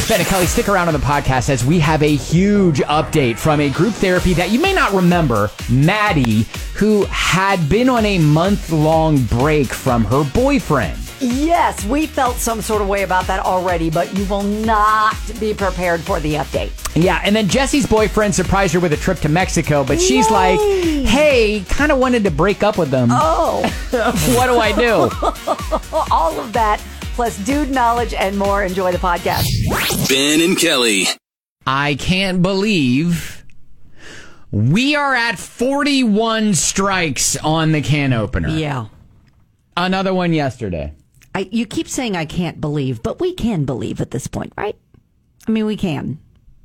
It's Ben and Kelly. Stick around on the podcast as we have a huge update from a group therapy that you may not remember, Maddie, who had been on a month-long break from her boyfriend. Yes, we felt some sort of way about that already, but you will not be prepared for the update. Yeah, and then Jesse's boyfriend surprised her with a trip to Mexico, but she's like, hey, kind of wanted to break up with them. Oh. What do I do? All of that, plus dude knowledge and more. Enjoy the podcast. Ben and Kelly. I can't believe we are at 41 strikes on the can opener. Yeah. Another one yesterday. You keep saying I can't believe, but we can believe at this point, right? I mean, we can.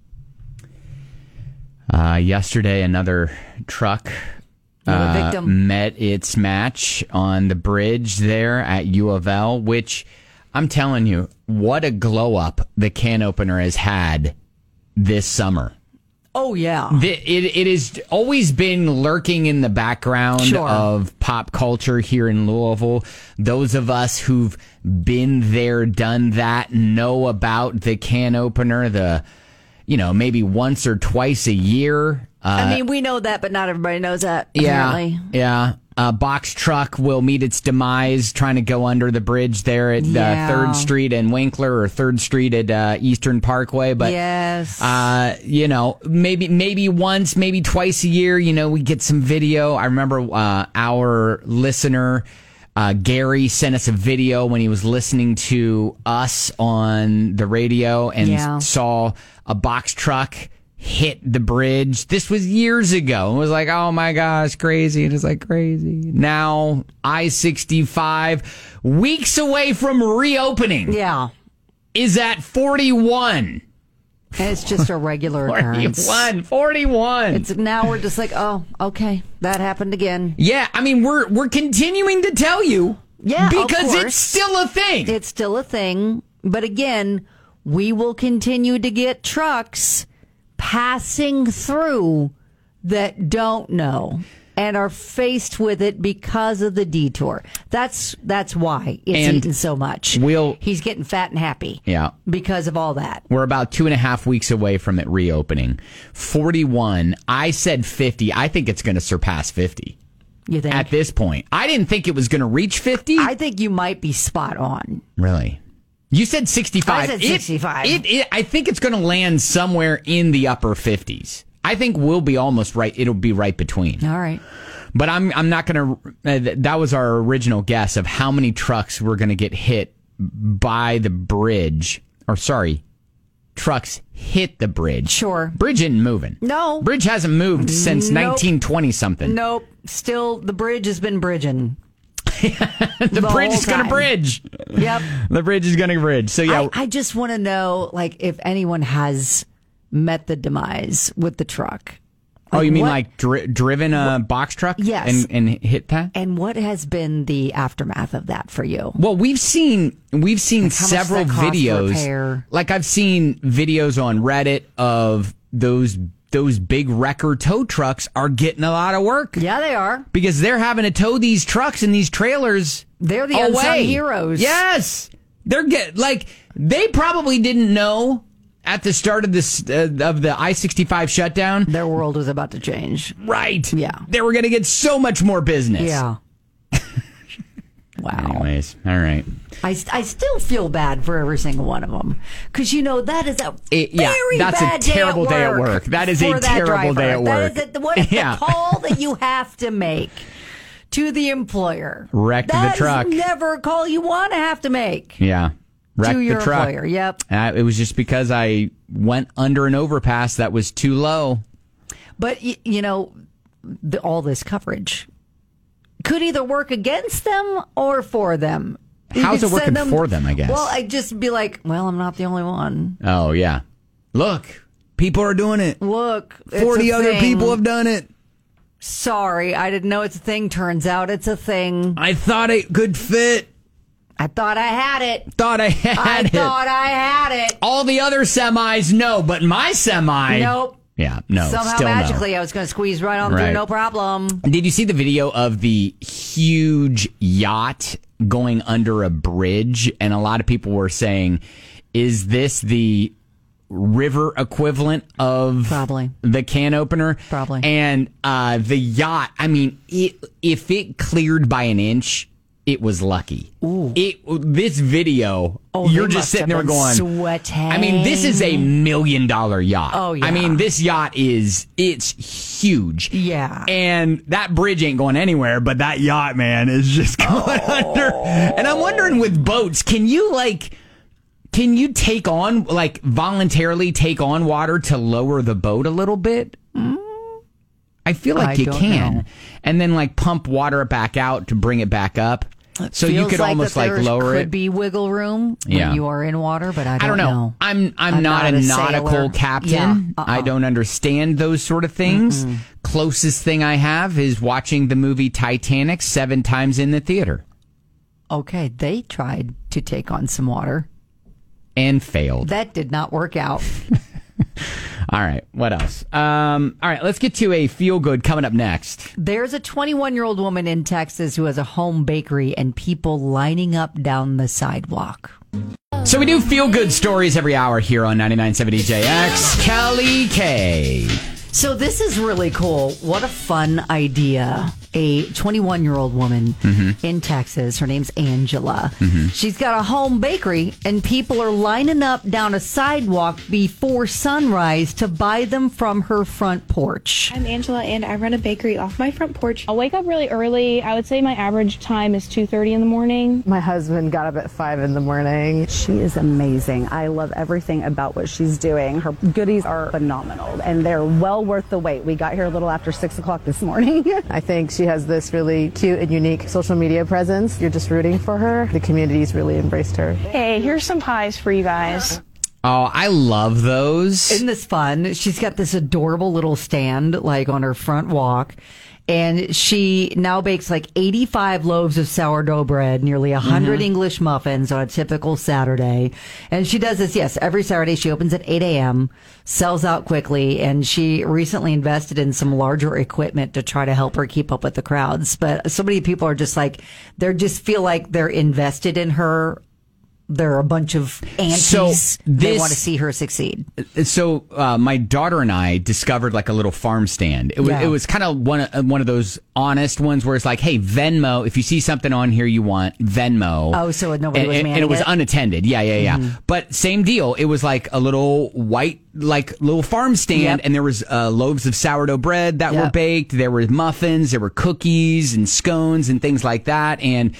Yesterday, another truck victim met its match on the bridge there at U of L, which I'm telling you, what a glow up the can opener has had this summer. Oh, yeah. It has always been lurking in the background of pop culture here in Louisville. Those of us who've been there, done that, know about the can opener, maybe once or twice a year. I mean, we know that, but not everybody knows that, apparently. Yeah. A box truck will meet its demise trying to go under the bridge there at 3rd Street and Winkler, or 3rd Street at Eastern Parkway. But, yes. maybe once, maybe twice a year, we get some video. I remember our listener, Gary, sent us a video when he was listening to us on the radio and saw a box truck hit the bridge. This was years ago. It was like, oh my gosh, crazy. And it's like crazy. Now, I-65, weeks away from reopening. Yeah. Is at 41. And it's just a regular occurrence. 41. Now we're just like, oh, okay, that happened again. Yeah, I mean, we're continuing to tell you. Yeah, because of course. it's still a thing. It's still a thing. But again, we will continue to get trucks passing through that don't know and are faced with it because of the detour. That's why it's eaten so much. He's getting fat and happy. Yeah. Because of all that. We're about 2.5 weeks away from it reopening. 41. I said 50. I think it's going to surpass 50. You think? At this point. I didn't think it was going to reach 50. I think you might be spot on. Really? You said 65. I said 65. I think it's going to land somewhere in the upper 50s. I think we'll be almost right. It'll be right between. All right. But I'm not going to. That was our original guess of how many trucks were going to get hit by the bridge. Or sorry, trucks hit the bridge. Sure. Bridge isn't moving. No. Bridge hasn't moved since 1920 something. Nope. Still, the bridge has been bridging. the bridge is going to bridge. Yep. The bridge is going to bridge. So yeah, I just want to know, like, if anyone has met the demise with the truck. Like, you mean like driven a box truck? Yes. And hit that? And what has been the aftermath of that for you? Well, we've seen several videos. Like, I've seen videos on Reddit of those big wrecker tow trucks are getting a lot of work. Yeah, they are. Because they're having to tow these trucks and these trailers They're the unsung heroes. Yes. They probably didn't know at the start of this of the I-65 shutdown. Their world was about to change. Right. Yeah. They were going to get so much more business. Yeah. Wow. Anyways, all right. I still feel bad for every single one of them. Because, that is a very that's bad a terrible day at work. That is a terrible day at work. What is the call that you have to make to the employer? Wreck the truck. That is never a call you want to have to make. Yeah. Wreck to your the truck. employer. Yep. It was just because I went under an overpass that was too low. But, all this coverage could either work against them or for them. How's it working for them, I guess? Well, I'd just be like, I'm not the only one. Oh, yeah. Look, people are doing it. Look, 40 other people have done it. Sorry, I didn't know it's a thing. Turns out it's a thing. I thought it could fit. I thought I had it. Thought I had it. All the other semis, no, but my semi. Nope. Yeah, no. Somehow still magically, no. I was going to squeeze right on through, no problem. Did you see the video of the huge yacht going under a bridge? And a lot of people were saying, is this the river equivalent of Probably. the can opener. Probably. And the yacht, I mean, if it cleared by an inch, it was lucky. Ooh. This video, Oh, you're they just must sitting have there been going, sweating. I mean, this is $1 million yacht. Oh, yeah. I mean, this yacht it's huge. Yeah. And that bridge ain't going anywhere, but that yacht, man, is just going under. And I'm wondering with boats, can you take on, like, voluntarily take on water to lower the boat a little bit? I feel like you can. Know. And then, like, pump water back out to bring it back up. So you Feels could almost, that like, there lower could it. be wiggle room when you are in water, but I don't know. I'm not a nautical sailor. captain. Yeah. I don't understand those sort of things. Closest thing I have is watching the movie Titanic 7 times in the theater. Okay, they tried to take on some water. And failed. That did not work out. All right, what else? All right, let's get to a feel-good coming up next. There's a 21-year-old woman in Texas who has a home bakery and people lining up down the sidewalk. So we do feel-good stories every hour here on 99.7 DJX. Kelly K. So this is really cool. What a fun idea. A 21-year-old woman in Texas. Her name's Angela. She's got a home bakery, and people are lining up down a sidewalk before sunrise to buy them from her front porch. I'm Angela, and I run a bakery off my front porch. I'll wake up really early. I would say my average time is 2:30 in the morning. My husband got up at 5 in the morning. She is amazing. I love everything about what she's doing. Her goodies are phenomenal, and they're well worth the wait. We got here a little after 6 o'clock this morning. I think she has this really cute and unique social media presence. You're just rooting for her. The community's really embraced her. Hey, here's some pies for you guys. Oh, I love those. Isn't this fun? She's got this adorable little stand, like, on her front walk. And she now bakes like 85 loaves of sourdough bread, nearly 100 English muffins on a typical Saturday. And she does this, yes, every Saturday. She opens at 8 a.m., sells out quickly, and she recently invested in some larger equipment to try to help her keep up with the crowds. But so many people are just like, they just feel like they're invested in her. They're a bunch of aunties. So they want to see her succeed. So my daughter and I discovered like a little farm stand. It was kind of one of those honest ones where it's like, hey, Venmo. If you see something on here you want, Venmo. Oh, so nobody was manning and it was it? unattended. Yeah. But same deal. It was like a little white, like little farm stand, and there was loaves of sourdough bread that were baked. There were muffins. There were cookies and scones and things like that. And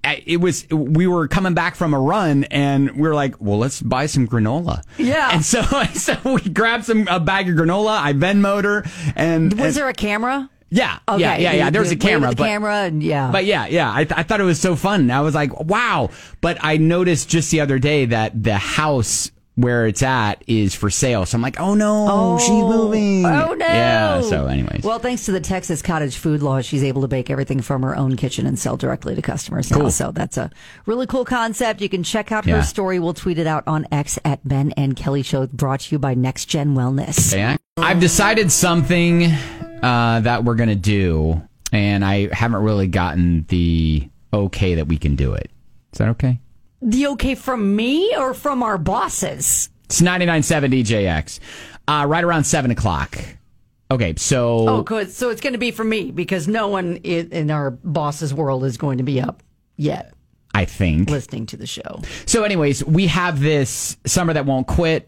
we were coming back from a run and we were like, well, let's buy some granola. Yeah. And so we grabbed a bag of granola. I Venmo'd her. And was there a camera? Yeah. Okay. Yeah. There was a camera. But yeah. I thought it was so fun. I was like, wow. But I noticed just the other day that the house where it's at is for sale. So I'm like, oh no, she's moving. Oh no. Yeah. So anyways. Well, thanks to the Texas cottage food law, she's able to bake everything from her own kitchen and sell directly to customers now. Cool. So that's a really cool concept. You can check out her story. We'll tweet it out on X at Ben and Kelly Show, brought to you by Next Gen Wellness. Okay. I've decided something that we're going to do, and I haven't really gotten the okay that we can do it. Is that okay? The okay from me or from our bosses? It's 99.7 DJX. Right around 7 o'clock. Okay, so... Oh, good. So it's going to be for me because no one in our boss's world is going to be up yet. I think. Listening to the show. So anyways, we have this Summer That Won't Quit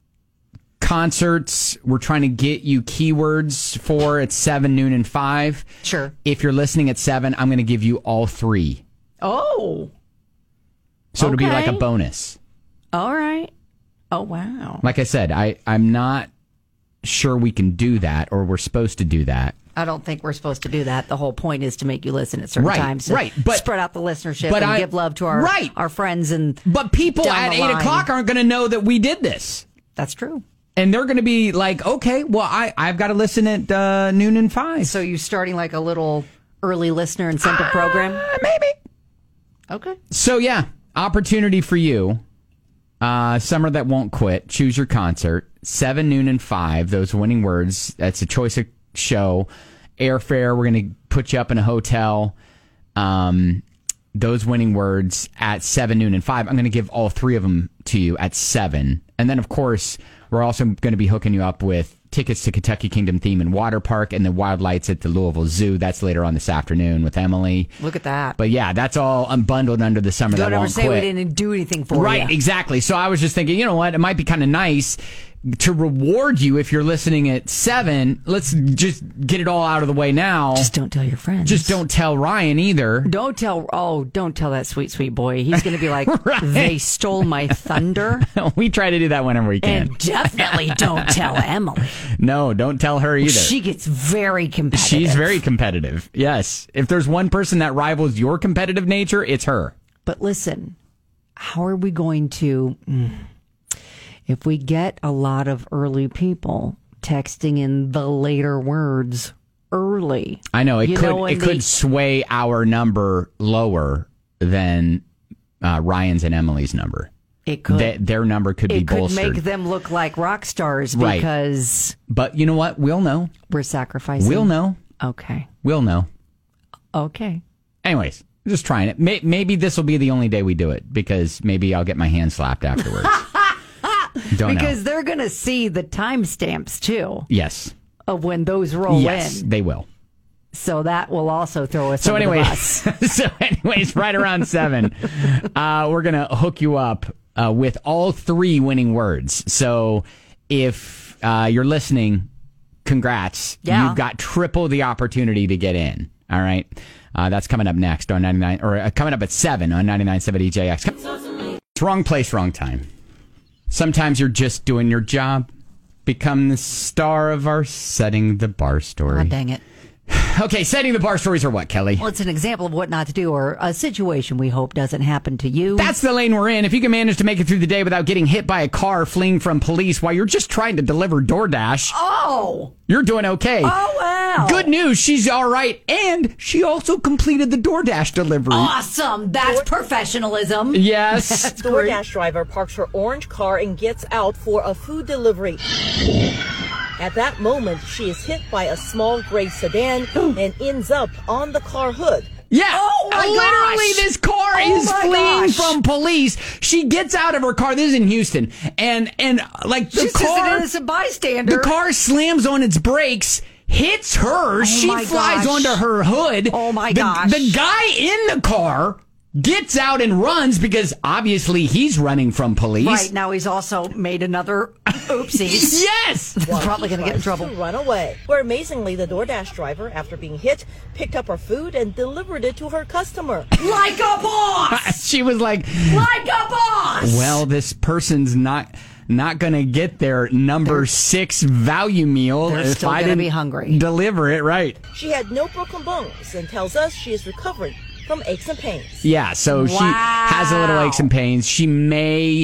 concerts. We're trying to get you keywords for at 7, noon, and 5. Sure. If you're listening at 7, I'm going to give you all 3. Oh. So it'll be like a Okay. bonus. All right. Oh, wow. Like I said, I'm not sure we can do that or we're supposed to do that. I don't think we're supposed to do that. The whole point is to make you listen at certain times. To But spread out the listenership but and I- give love to our right. our friends. But people down at the 8 line. o'clock aren't going to know that we did this. That's true. And they're going to be like, okay, well, I've got to listen at noon and 5. So you're starting like a little early listener incentive program? Maybe. Okay. So, yeah, opportunity for you. Summer That Won't Quit. Choose your concert. 7, noon, and 5. Those winning words. That's a choice of show. Airfare. We're going to put you up in a hotel. those winning words at 7, noon, and 5. I'm going to give all 3 of them to you at 7. And then, of course, we're also going to be hooking you up with tickets to Kentucky Kingdom Theme and Water Park and the Wild Lights at the Louisville Zoo. That's later on this afternoon with Emily. Look at that. But yeah, that's all unbundled under the summer. Don't that ever won't say quit. we didn't do anything for you. Right, exactly. So I was just thinking, you know what? It might be kind of nice to reward you if you're listening at 7. Let's just get it all out of the way now. Just don't tell your friends. Just don't tell Ryan either. Don't tell that sweet boy. He's going to be like, Right. They stole my thunder. We try to do that whenever we can. And definitely don't tell Emily. No, don't tell her either. She gets very competitive. She's very competitive. Yes. If there's one person that rivals your competitive nature, it's her. But listen, how are we going to... If we get a lot of early people texting in the later words early. I know it could sway our number lower than Ryan's and Emily's number. It could. Their number could be bolstered. It could make them look like rock stars Right. because... But you know what? We'll know. We're sacrificing. We'll know. Okay. We'll know. Okay. Anyways, just trying it. Maybe this will be the only day we do it because maybe I'll get my hand slapped afterwards. Don't because know. they're going to see the timestamps too Yes. of when those roll Yes, in. they will. So that will also throw us So under anyway, the bus. right around 7, we're going to hook you up with all 3 winning words. So if you're listening, congrats. Yeah. You've got triple the opportunity to get in. All right. That's coming up next on 99, or coming up at 7 on 99.7 EJX. It's wrong place, wrong time. Sometimes you're just doing your job. Become the star of our Setting the Bar story. Oh, dang it. Okay, setting the bar stories are what, Kelly? Well, it's an example of what not to do or a situation we hope doesn't happen to you. That's the lane we're in. If you can manage to make it through the day without getting hit by a car fleeing from police while you're just trying to deliver DoorDash, you're doing okay. Oh, wow. Good news, she's all right, and she also completed the DoorDash delivery. Awesome. That's professionalism. Yes. DoorDash driver parks her orange car and gets out for a food delivery. At that moment, she is hit by a small gray sedan and ends up on the car hood. Yeah. Oh, my literally, gosh. this car is my fleeing gosh. from police. She gets out of her car. This is in Houston. And like the She's just an car, innocent bystander. the car slams on its brakes, hits her. She my flies gosh. onto her hood. Oh, my The- gosh. The guy in the car gets out and runs because obviously he's running from police. Right, now he's also made another oopsies. Yes. He's probably going to get in trouble. To run away. Where amazingly, the DoorDash driver, after being hit, picked up her food and delivered it to her customer. Like a boss! She was like, Like a boss! well, this person's not going to get their number 6 value meal They're if still I gonna didn't be hungry. deliver it right. She had no broken bones and tells us she is recovering from aches and pains. Yeah, so she has a little aches and pains. She may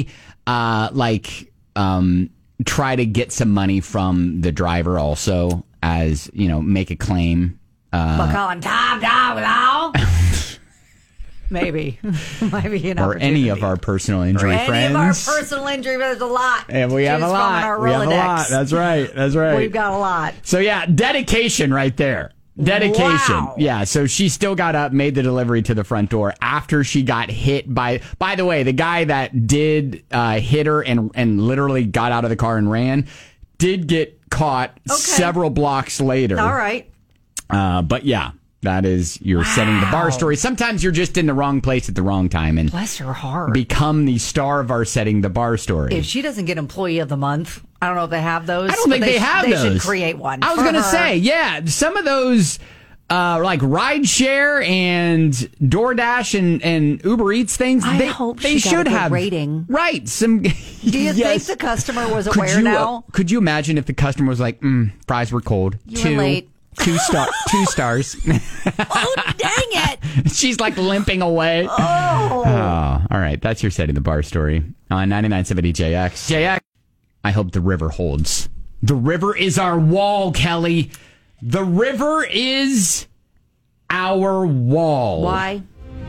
try to get some money from the driver also, as make a claim. But calling Tom Dog Maybe. Might be an or any opportunity. of our personal injury friends. Any of our personal injury, there's a lot. And we have a Choose from lot. in our We have a Rolodex. lot. That's right. That's right. We've got a lot. So yeah, dedication right there. Dedication. Wow. Yeah, so she still got up, made the delivery to the front door after she got hit by the way, the guy that did hit her and literally got out of the car and ran did get caught several blocks later. All right. But yeah, that is your setting the bar story. Sometimes you're just in the wrong place at the wrong time and Bless her heart. become the star of our setting the bar story. If she doesn't get Employee of the Month, I don't know if they have those. I don't think but they have they those. should create one. I was for going to her. say, yeah, some of those like rideshare and DoorDash and Uber Eats things, I they hope they she got should a good have rating. Right. Some. Do you think the customer was aware now? Could you imagine if the customer was like, fries were cold. You were late. 2 stars. Oh, dang it. She's like limping away. Oh, all right. That's your setting the bar story on 99.7 JX. JX, I hope the river holds. The river is our wall, Kelly. The river is our wall. Why?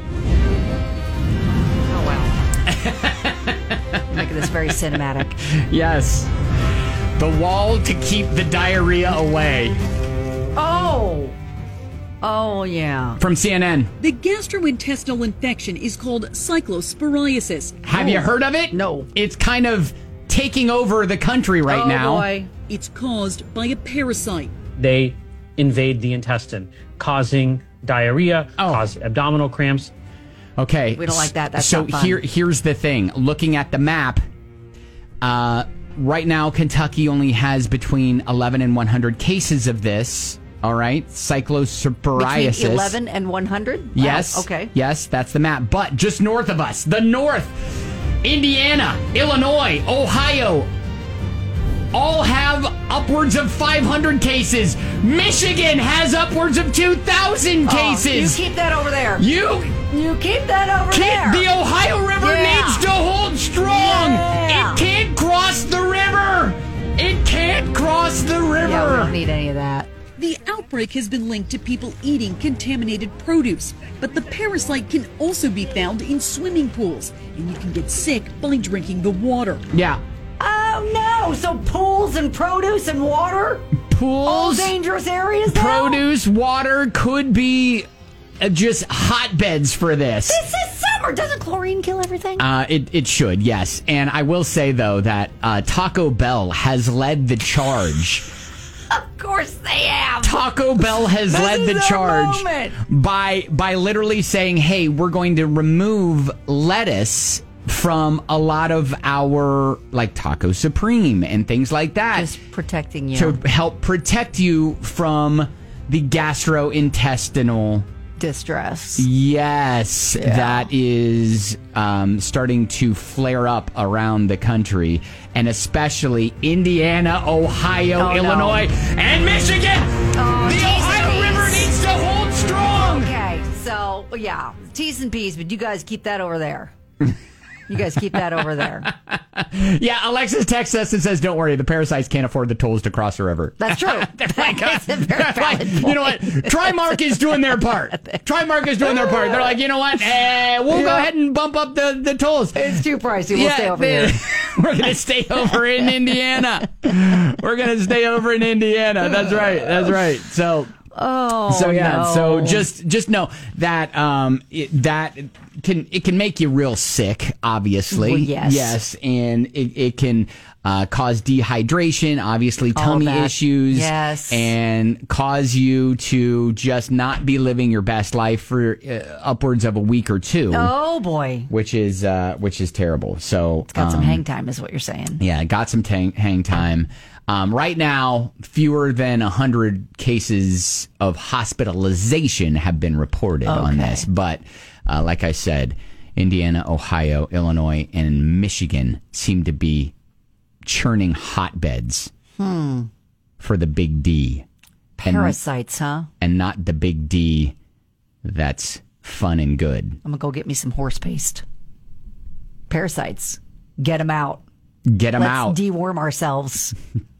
Oh, wow. Making this very cinematic. Yes. The wall to keep the diarrhea away. Oh. Oh, yeah. From CNN. The gastrointestinal infection is called cyclosporiasis. Have you heard of it? No. It's kind of taking over the country right now. Boy. It's caused by a parasite. They invade the intestine, causing diarrhea, cause abdominal cramps. Okay. We don't like that. That's so not fun. here's the thing. Looking at the map, right now Kentucky only has between 11 and 100 cases of this. All right, cyclosporiasis. Between 11 and 100? Wow. Yes. Okay. Yes, that's the map. But just north of us, the north, Indiana, Illinois, Ohio, all have upwards of 500 cases. Michigan has upwards of 2,000 cases. You keep that over there. You keep that over there. The Ohio River needs to hold strong. Yeah. It can't cross the river. It can't cross the river. Yeah, we don't need any of that. The outbreak has been linked to people eating contaminated produce, but the parasite can also be found in swimming pools, and you can get sick by drinking the water. Yeah. Oh, no. So pools and produce and water? Pools. All dangerous areas now? Produce, water could be just hotbeds for this. This is summer. Doesn't chlorine kill everything? It should, yes. And I will say, though, that Taco Bell has led the charge. Of course they have. Taco Bell has led the charge by literally saying, hey, we're going to remove lettuce from a lot of our, like, Taco Supreme and things like that. Just protecting you. To help protect you from the gastrointestinal distress. Yes, that is starting to flare up around the country, and especially Indiana, Ohio, Illinois, and Michigan. The Ohio River needs to hold strong. Okay, so, yeah, T's and P's, but you guys keep that over there. You guys keep that over there. Yeah, Alexis texts us and says, don't worry, the parasites can't afford the tolls to cross the river. That's true. That's a very valid point. You know what? Trimark is doing their part. Trimark is doing their part. They're like, you know what? We'll go ahead and bump up the tolls. It's too pricey. We'll stay over here. We're going to stay over in Indiana. We're going to stay over in Indiana. That's right. That's right. So just know that it can make you real sick, obviously. Well, yes. Yes, and it can cause dehydration, obviously tummy issues. Yes. And cause you to just not be living your best life for upwards of a week or two. Oh boy. Which is terrible. So it's got some hang time, is what you're saying. Yeah, got some hang time. Right now, fewer than 100 cases of hospitalization have been reported on this. But like I said, Indiana, Ohio, Illinois, and Michigan seem to be churning hotbeds for the big D. Parasites, huh? And not the big D that's fun and good. I'm going to go get me some horse paste. Parasites. Get them out. Get them out. Let's deworm ourselves.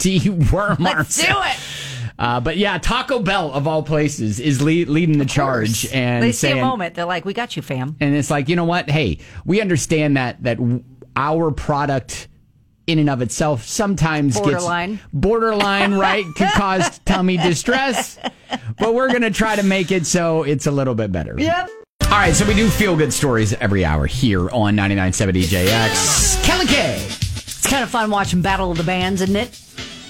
Let's do it. But yeah, Taco Bell, of all places, is leading the charge. And they see a moment. They're like, we got you, fam. And it's like, you know what? Hey, we understand that our product in and of itself sometimes gets borderline, right? Could cause tummy distress. But we're going to try to make it so it's a little bit better. Yep. All right, so we do feel good stories every hour here on 99.7 DJX. Kelly K. It's kind of fun watching Battle of the Bands, isn't it?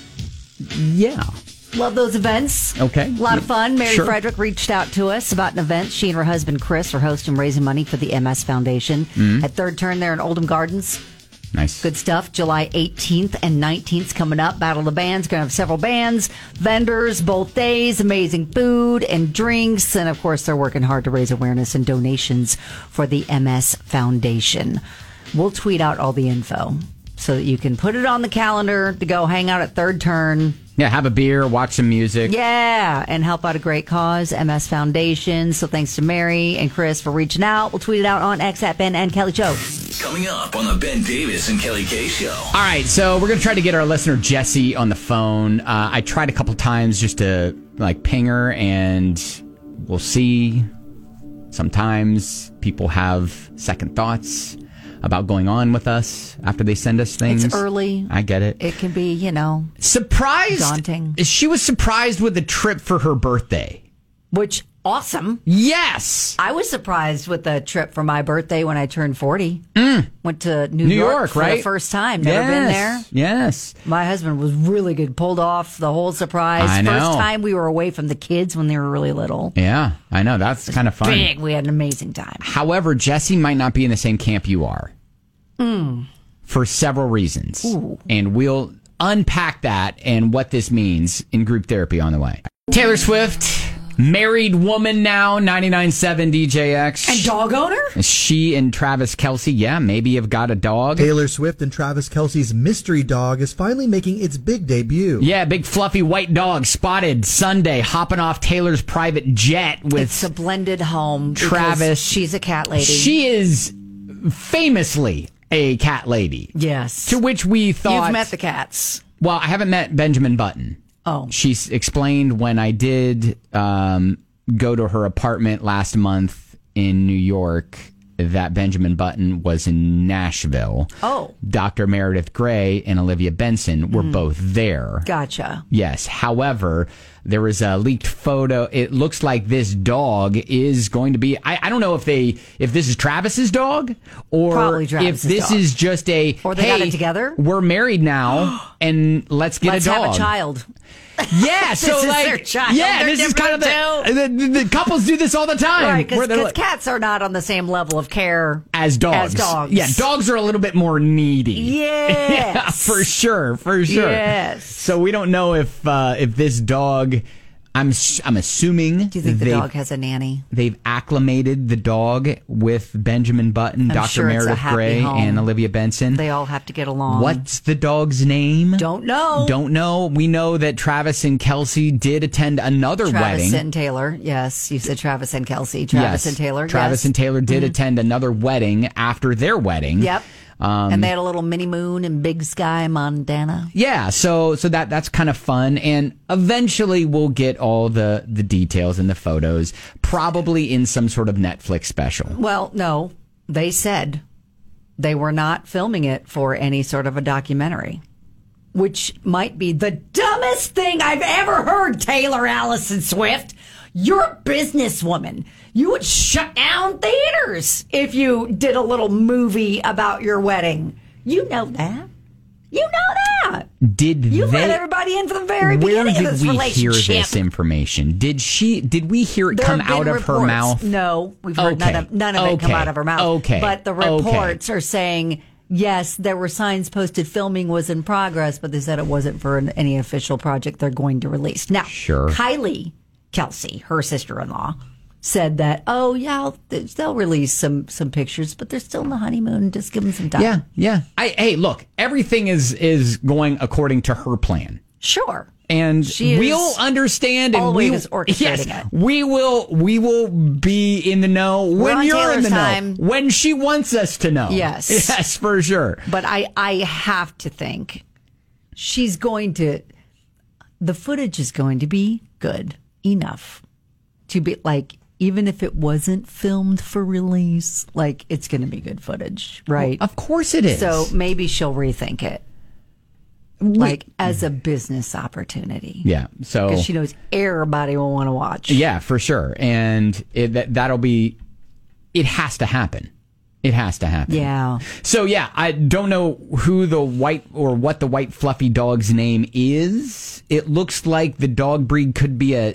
Yeah. Love those events. Okay. A lot of fun. Mary Frederick reached out to us about an event. She and her husband, Chris, are hosting, raising money for the MS Foundation at Third Turn there in Oldham Gardens. Nice. Good stuff. July 18th and 19th coming up. Battle of the Bands. Going to have several bands, vendors, both days, amazing food and drinks. And, of course, they're working hard to raise awareness and donations for the MS Foundation. We'll tweet out all the info so that you can put it on the calendar to go hang out at Third Turn. Yeah, have a beer, watch some music. Yeah, and help out a great cause, MS Foundation. So thanks to Mary and Chris for reaching out. We'll tweet it out on X at Ben and Kelly Show. Coming up on the Ben Davis and Kelly K Show. All right, so we're going to try to get our listener Jesse on the phone. I tried a couple times just to ping her, and we'll see. Sometimes people have second thoughts about going on with us after they send us things. It's early. I get it. It can be, surprised. Daunting. She was surprised with a trip for her birthday. Which awesome. Yes. I was surprised with the trip for my birthday when I turned 40. Went to New York for right? the first time. Never been there. Yes. My husband was really good. Pulled off the whole surprise. I know. First time we were away from the kids when they were really little. Yeah, I know. That's kind of fun. Big. We had an amazing time. However, Jesse might not be in the same camp you are. For several reasons. And we'll unpack that and what this means in group therapy on the way. Taylor Swift, married woman now, 99.7 DJX. And dog owner? She and Travis Kelce, maybe have got a dog. Taylor Swift and Travis Kelce's mystery dog is finally making its big debut. Yeah, big fluffy white dog spotted Sunday, hopping off Taylor's private jet with It's a blended home. Travis. She's a cat lady. She is famously a cat lady. Yes. To which we thought... You've met the cats. Well, I haven't met Benjamin Button. Oh. She explained when I did go to her apartment last month in New York that Benjamin Button was in Nashville. Oh. Dr. Meredith Grey and Olivia Benson were both there. Gotcha. Yes. However, there was a leaked photo. It looks like this dog is going to be, I don't know if this is Travis's dog or Probably if Travis's this dog. is just a, Or they got it together? We're married now and let's get Let's a dog. have a child. Yeah, so This is like, their child. yeah, They're this is kind of different the couples do this all the time. Right, where they're because like- cats are not on the same level of care as dogs. Yeah, dogs are a little bit more needy. Yes. Yeah, for sure. Yes. So we don't know if this dog. I'm assuming. Do you think the dog has a nanny? They've acclimated the dog with Benjamin Button, I'm Dr. sure it's a Meredith happy Grey, home. and Olivia Benson. They all have to get along. What's the dog's name? Don't know. Don't know. We know that Travis and Kelce did attend another Travis wedding. and Taylor. Yes, you said Travis and Kelce. Travis and Taylor. Travis yes. and Taylor did attend another wedding after their wedding. Yep. And they had a little mini moon in Big Sky, Montana. Yeah, so that's kind of fun, and eventually we'll get all the details and the photos, probably in some sort of Netflix special. Well, no, they said they were not filming it for any sort of a documentary, which might be the dumbest thing I've ever heard, Taylor Allison Swift. You're a businesswoman. You would shut down theaters if you did a little movie about your wedding. You know that. You know that. Did You they? let everybody in from the very Where beginning of did this we relationship. hear this information? Did we hear it There come have been out of her reports. mouth? No, we've heard Okay. none of it come Okay. out of her mouth. Okay. But the Okay. reports are saying, yes, there were signs posted filming was in progress, but they said it wasn't for any official project they're going to release. Now, Sure. Kylie Kelce, her sister-in-law, said that, oh, yeah, they'll release some pictures, but they're still in the honeymoon. Just give them some time. Yeah. Hey, look, everything is going according to her plan. Sure. And She is we'll understand, and always orchestrating it. we will be in the know when on you're in Taylor's the time. know, when she wants us to know. Yes, for sure. But I have to think she's going to. The footage is going to be good enough to be like, even if it wasn't filmed for release, like it's going to be good footage, right? Of course it is. So maybe she'll rethink it. Like as a business opportunity. Yeah. So Because she knows everybody will want to watch. yeah, for sure, and that'll be. It has to happen. It has to happen. Yeah. So yeah, I don't know who the white or what the white fluffy dog's name is. It looks like the dog breed could be a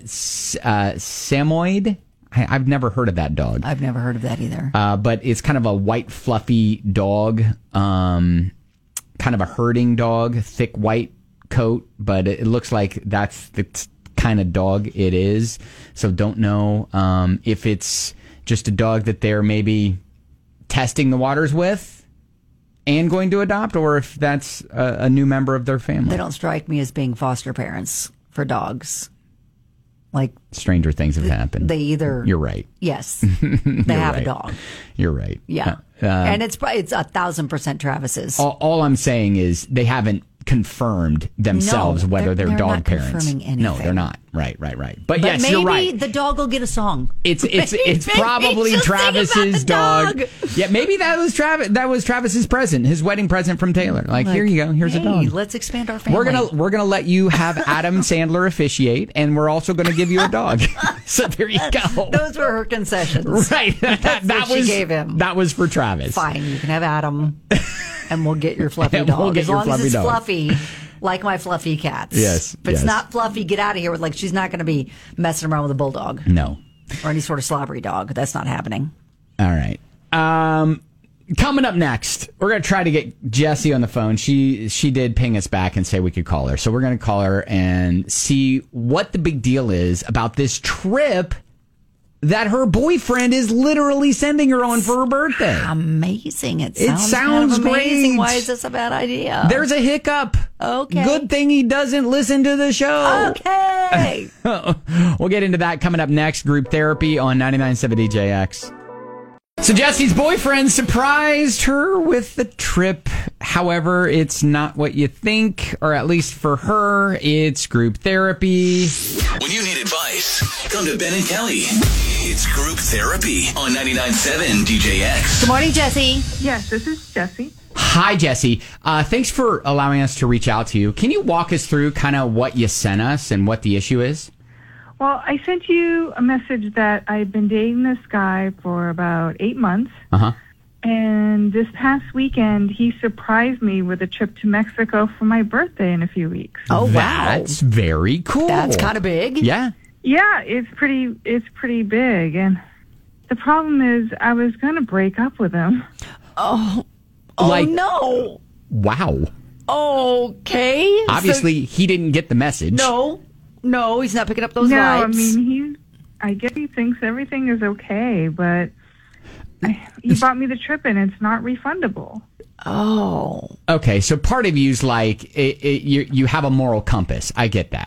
Samoyed. I've never heard of that dog. I've never heard of that either. But it's kind of a white fluffy dog, kind of a herding dog, thick white coat. But it looks like that's the kind of dog it is. So don't know if it's just a dog that they're maybe testing the waters with and going to adopt, or if that's a new member of their family. They don't strike me as being foster parents for dogs. Like stranger things have happened. They either. You're right. Yes. They have right. a dog. You're right. Yeah. And it's 1,000% Travis's. All I'm saying is they haven't confirmed themselves No, whether they're they're dog not parents. confirming anything. No, they're not. Right. But yes, maybe you're right. the dog will get a song. It's probably she'll sing Travis's about the dog. Yeah, maybe that was Travis's present, his wedding present from Taylor. Like, here you go. Here's a dog. Let's expand our family. We're gonna let you have Adam Sandler officiate, and we're also gonna give you a dog. So there you go. Those were her concessions. Right. That's what she gave him. That was for Travis. Fine, you can have Adam, and we'll get your fluffy And dog. we'll get as your long as fluffy it's dog. fluffy, like my fluffy cats. Yes, If it's yes. not fluffy, get out of here with, like, she's not going to be messing around with a bulldog. No. Or any sort of slobbery dog. That's not happening. All right. Coming up next, we're going to try to get Jessie on the phone. She did ping us back and say we could call her. So we're going to call her and see what the big deal is about this trip that her boyfriend is literally sending her on for her birthday. Amazing. It sounds kind of amazing. great. Why is this a bad idea? There's a hiccup. Okay. Good thing he doesn't listen to the show. Okay. We'll get into that coming up next. Group Therapy on 99.7 DJX. So Jessie's boyfriend surprised her with the trip. However, it's not what you think, or at least for her, it's group therapy. When you need advice, come to Ben and Kelly. It's Group Therapy on 99.7 DJX. Good morning, Jessie. Yes, this is Jessie. Hi, Jessie. Thanks for allowing us to reach out to you. Can you walk us through kind of what you sent us and what the issue is? Well, I sent you a message that I've been dating this guy for about 8 months. Uh-huh. And this past weekend, he surprised me with a trip to Mexico for my birthday in a few weeks. Oh, wow. That's very cool. That's kind of big. Yeah. Yeah, it's pretty big. And the problem is I was going to break up with him. Oh, Like- no. Wow. Okay. Obviously, he didn't get the message. No, he's not picking up those No, vibes. I mean, I guess he thinks everything is okay, but he bought me the trip and it's not refundable. Oh. Okay, so part of you's like, you have a moral compass. I get that.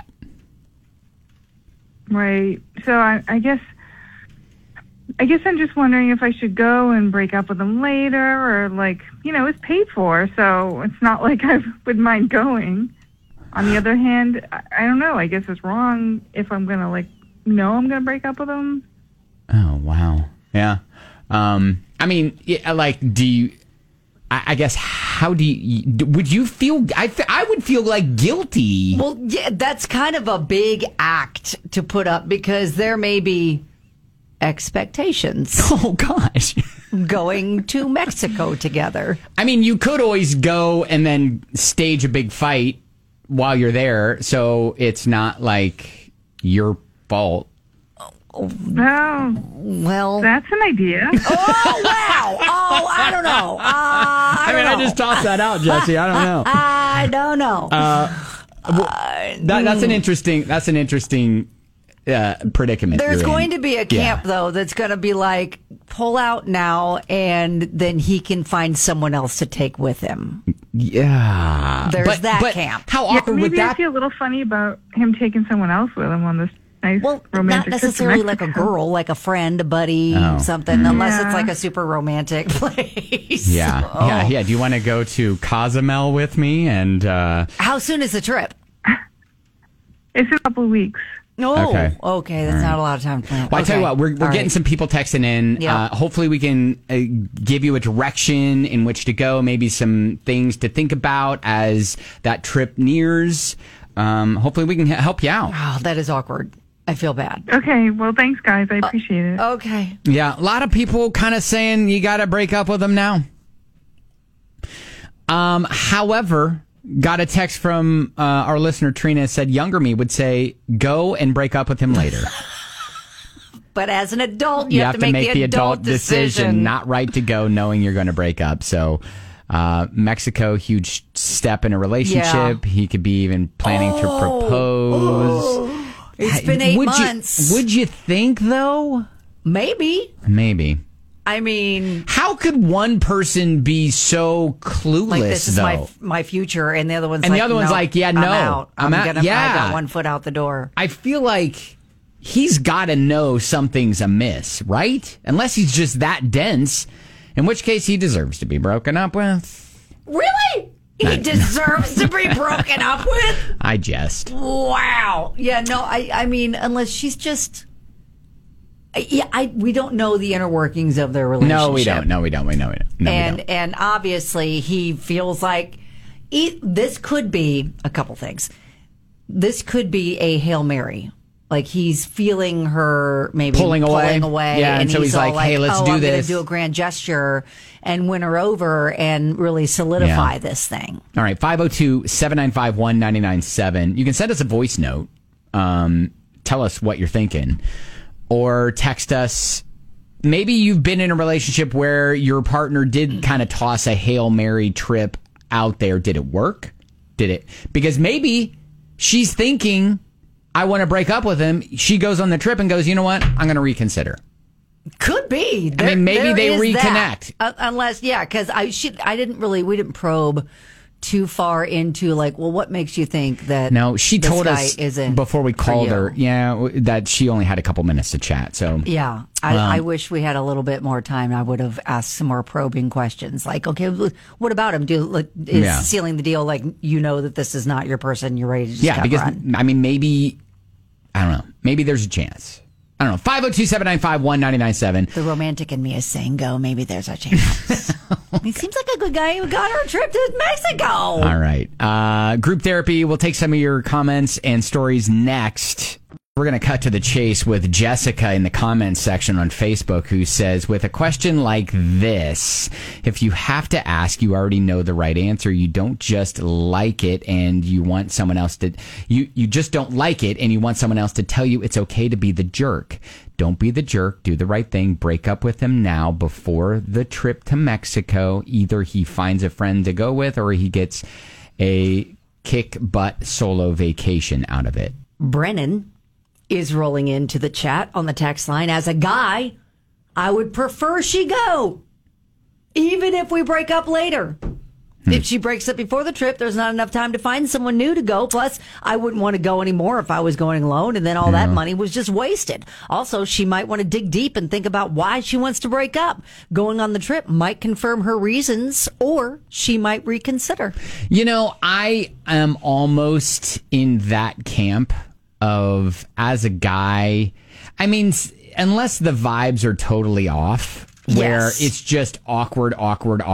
Right. So I guess I'm just wondering if I should go and break up with him later, or it's paid for, so it's not like I would mind going. On the other hand, I don't know. I guess it's wrong if I'm gonna I'm gonna break up with him. Oh, wow. Yeah. I mean, do you? I guess how do you? Would you feel? I would feel like guilty. Well, yeah, that's kind of a big act to put up because there may be expectations. Oh gosh. Going to Mexico together. I mean, you could always go and then stage a big fight while you're there, so it's not like your fault. Oh, well, that's an idea. Oh, wow. Oh, I don't know. I don't know. I just tossed that out, Jessie. I don't know. I don't know. That's an interesting predicament. There's you're going in. to be a camp, though, that's going to be like, pull out now, and then he can find someone else to take with him. Yeah. There's that camp. How awkward would maybe that? I feel a little funny about him taking someone else with him on this nice romantic Not trip to necessarily like a Mexico. girl, like a friend, a buddy, Oh. something, unless it's Yeah. like a super romantic place. Yeah. Oh. Yeah. Do you want to go to Cozumel with me? And How soon is the trip? It's a couple of weeks. No. Okay. Okay, that's not a lot of time to plan. Well, I tell you Okay. what, we're All getting right. some people texting in. Yeah. Hopefully, we can give you a direction in which to go. Maybe some things to think about as that trip nears. Hopefully, we can help you out. Oh, that is awkward. I feel bad. Okay, well, thanks, guys. I appreciate it. Okay. Yeah, a lot of people kind of saying you got to break up with them now. However, got a text from our listener Trina, said younger me would say go and break up with him later. But as an adult, you have to make the adult decision. Not right to go knowing you're going to break up. So Mexico, huge step in a relationship. Yeah. He could be even planning to propose. It's been 8 months. Would you think, though? Maybe. Maybe. I mean, How could one person be so clueless, like this is though? my future, and the other one's And like, the other one's "Nope, like, yeah, no, I'm out. I'm out." I Yeah. got one foot out the door. I feel like he's got to know something's amiss, right? Unless he's just that dense, in which case he deserves to be broken up with. Really? He deserves to be broken up with? I jest. Wow. Yeah, no, I mean, unless she's just... we don't know the inner workings of their relationship. No, we don't. And obviously, he feels like this could be a couple things. This could be a Hail Mary. Like he's feeling her maybe pulling away. Yeah, and so he's like, hey, let's do I'm this. I'm going to do a grand gesture and win her over and really solidify this thing. All right, 502-795-1997. You can send us a voice note. Tell us what you're thinking. Or text us. Maybe you've been in a relationship where your partner did kind of toss a Hail Mary trip out there. Did it work? Because maybe she's thinking, I want to break up with him. She goes on the trip and goes, you know what? I'm going to reconsider. Could be. Maybe they reconnect. Unless, because we didn't probe too far into what makes you think that she told us isn't before we called her that she only had a couple minutes to chat. So I wish we had a little bit more time. I would have asked some more probing questions okay, what about him? Is sealing the deal that this is not your person, you're ready to just because run? Maybe I don't know, maybe there's a chance. I don't know. 502-795-1997. The romantic in me is saying go. Maybe there's a chance. He seems like a good guy who got her a trip to Mexico. All right. Group therapy. We'll take some of your comments and stories next. We're going to cut to the chase with Jessica in the comments section on Facebook, who says, with a question like this, if you have to ask, you already know the right answer. You don't just like it and you want someone else to, you just don't like it and you want someone else to tell you it's okay to be the jerk. Don't be the jerk. Do the right thing. Break up with him now before the trip to Mexico. Either he finds a friend to go with or he gets a kick butt solo vacation out of it. Brennan is rolling into the chat on the text line. As a guy, I would prefer she go, even if we break up later. If she breaks up before the trip, there's not enough time to find someone new to go. Plus, I wouldn't want to go anymore if I was going alone, and then all that money was just wasted. Also, she might want to dig deep and think about why she wants to break up. Going on the trip might confirm her reasons, or she might reconsider. I am almost in that camp of, as a guy, unless the vibes are totally off, where it's just awkward, and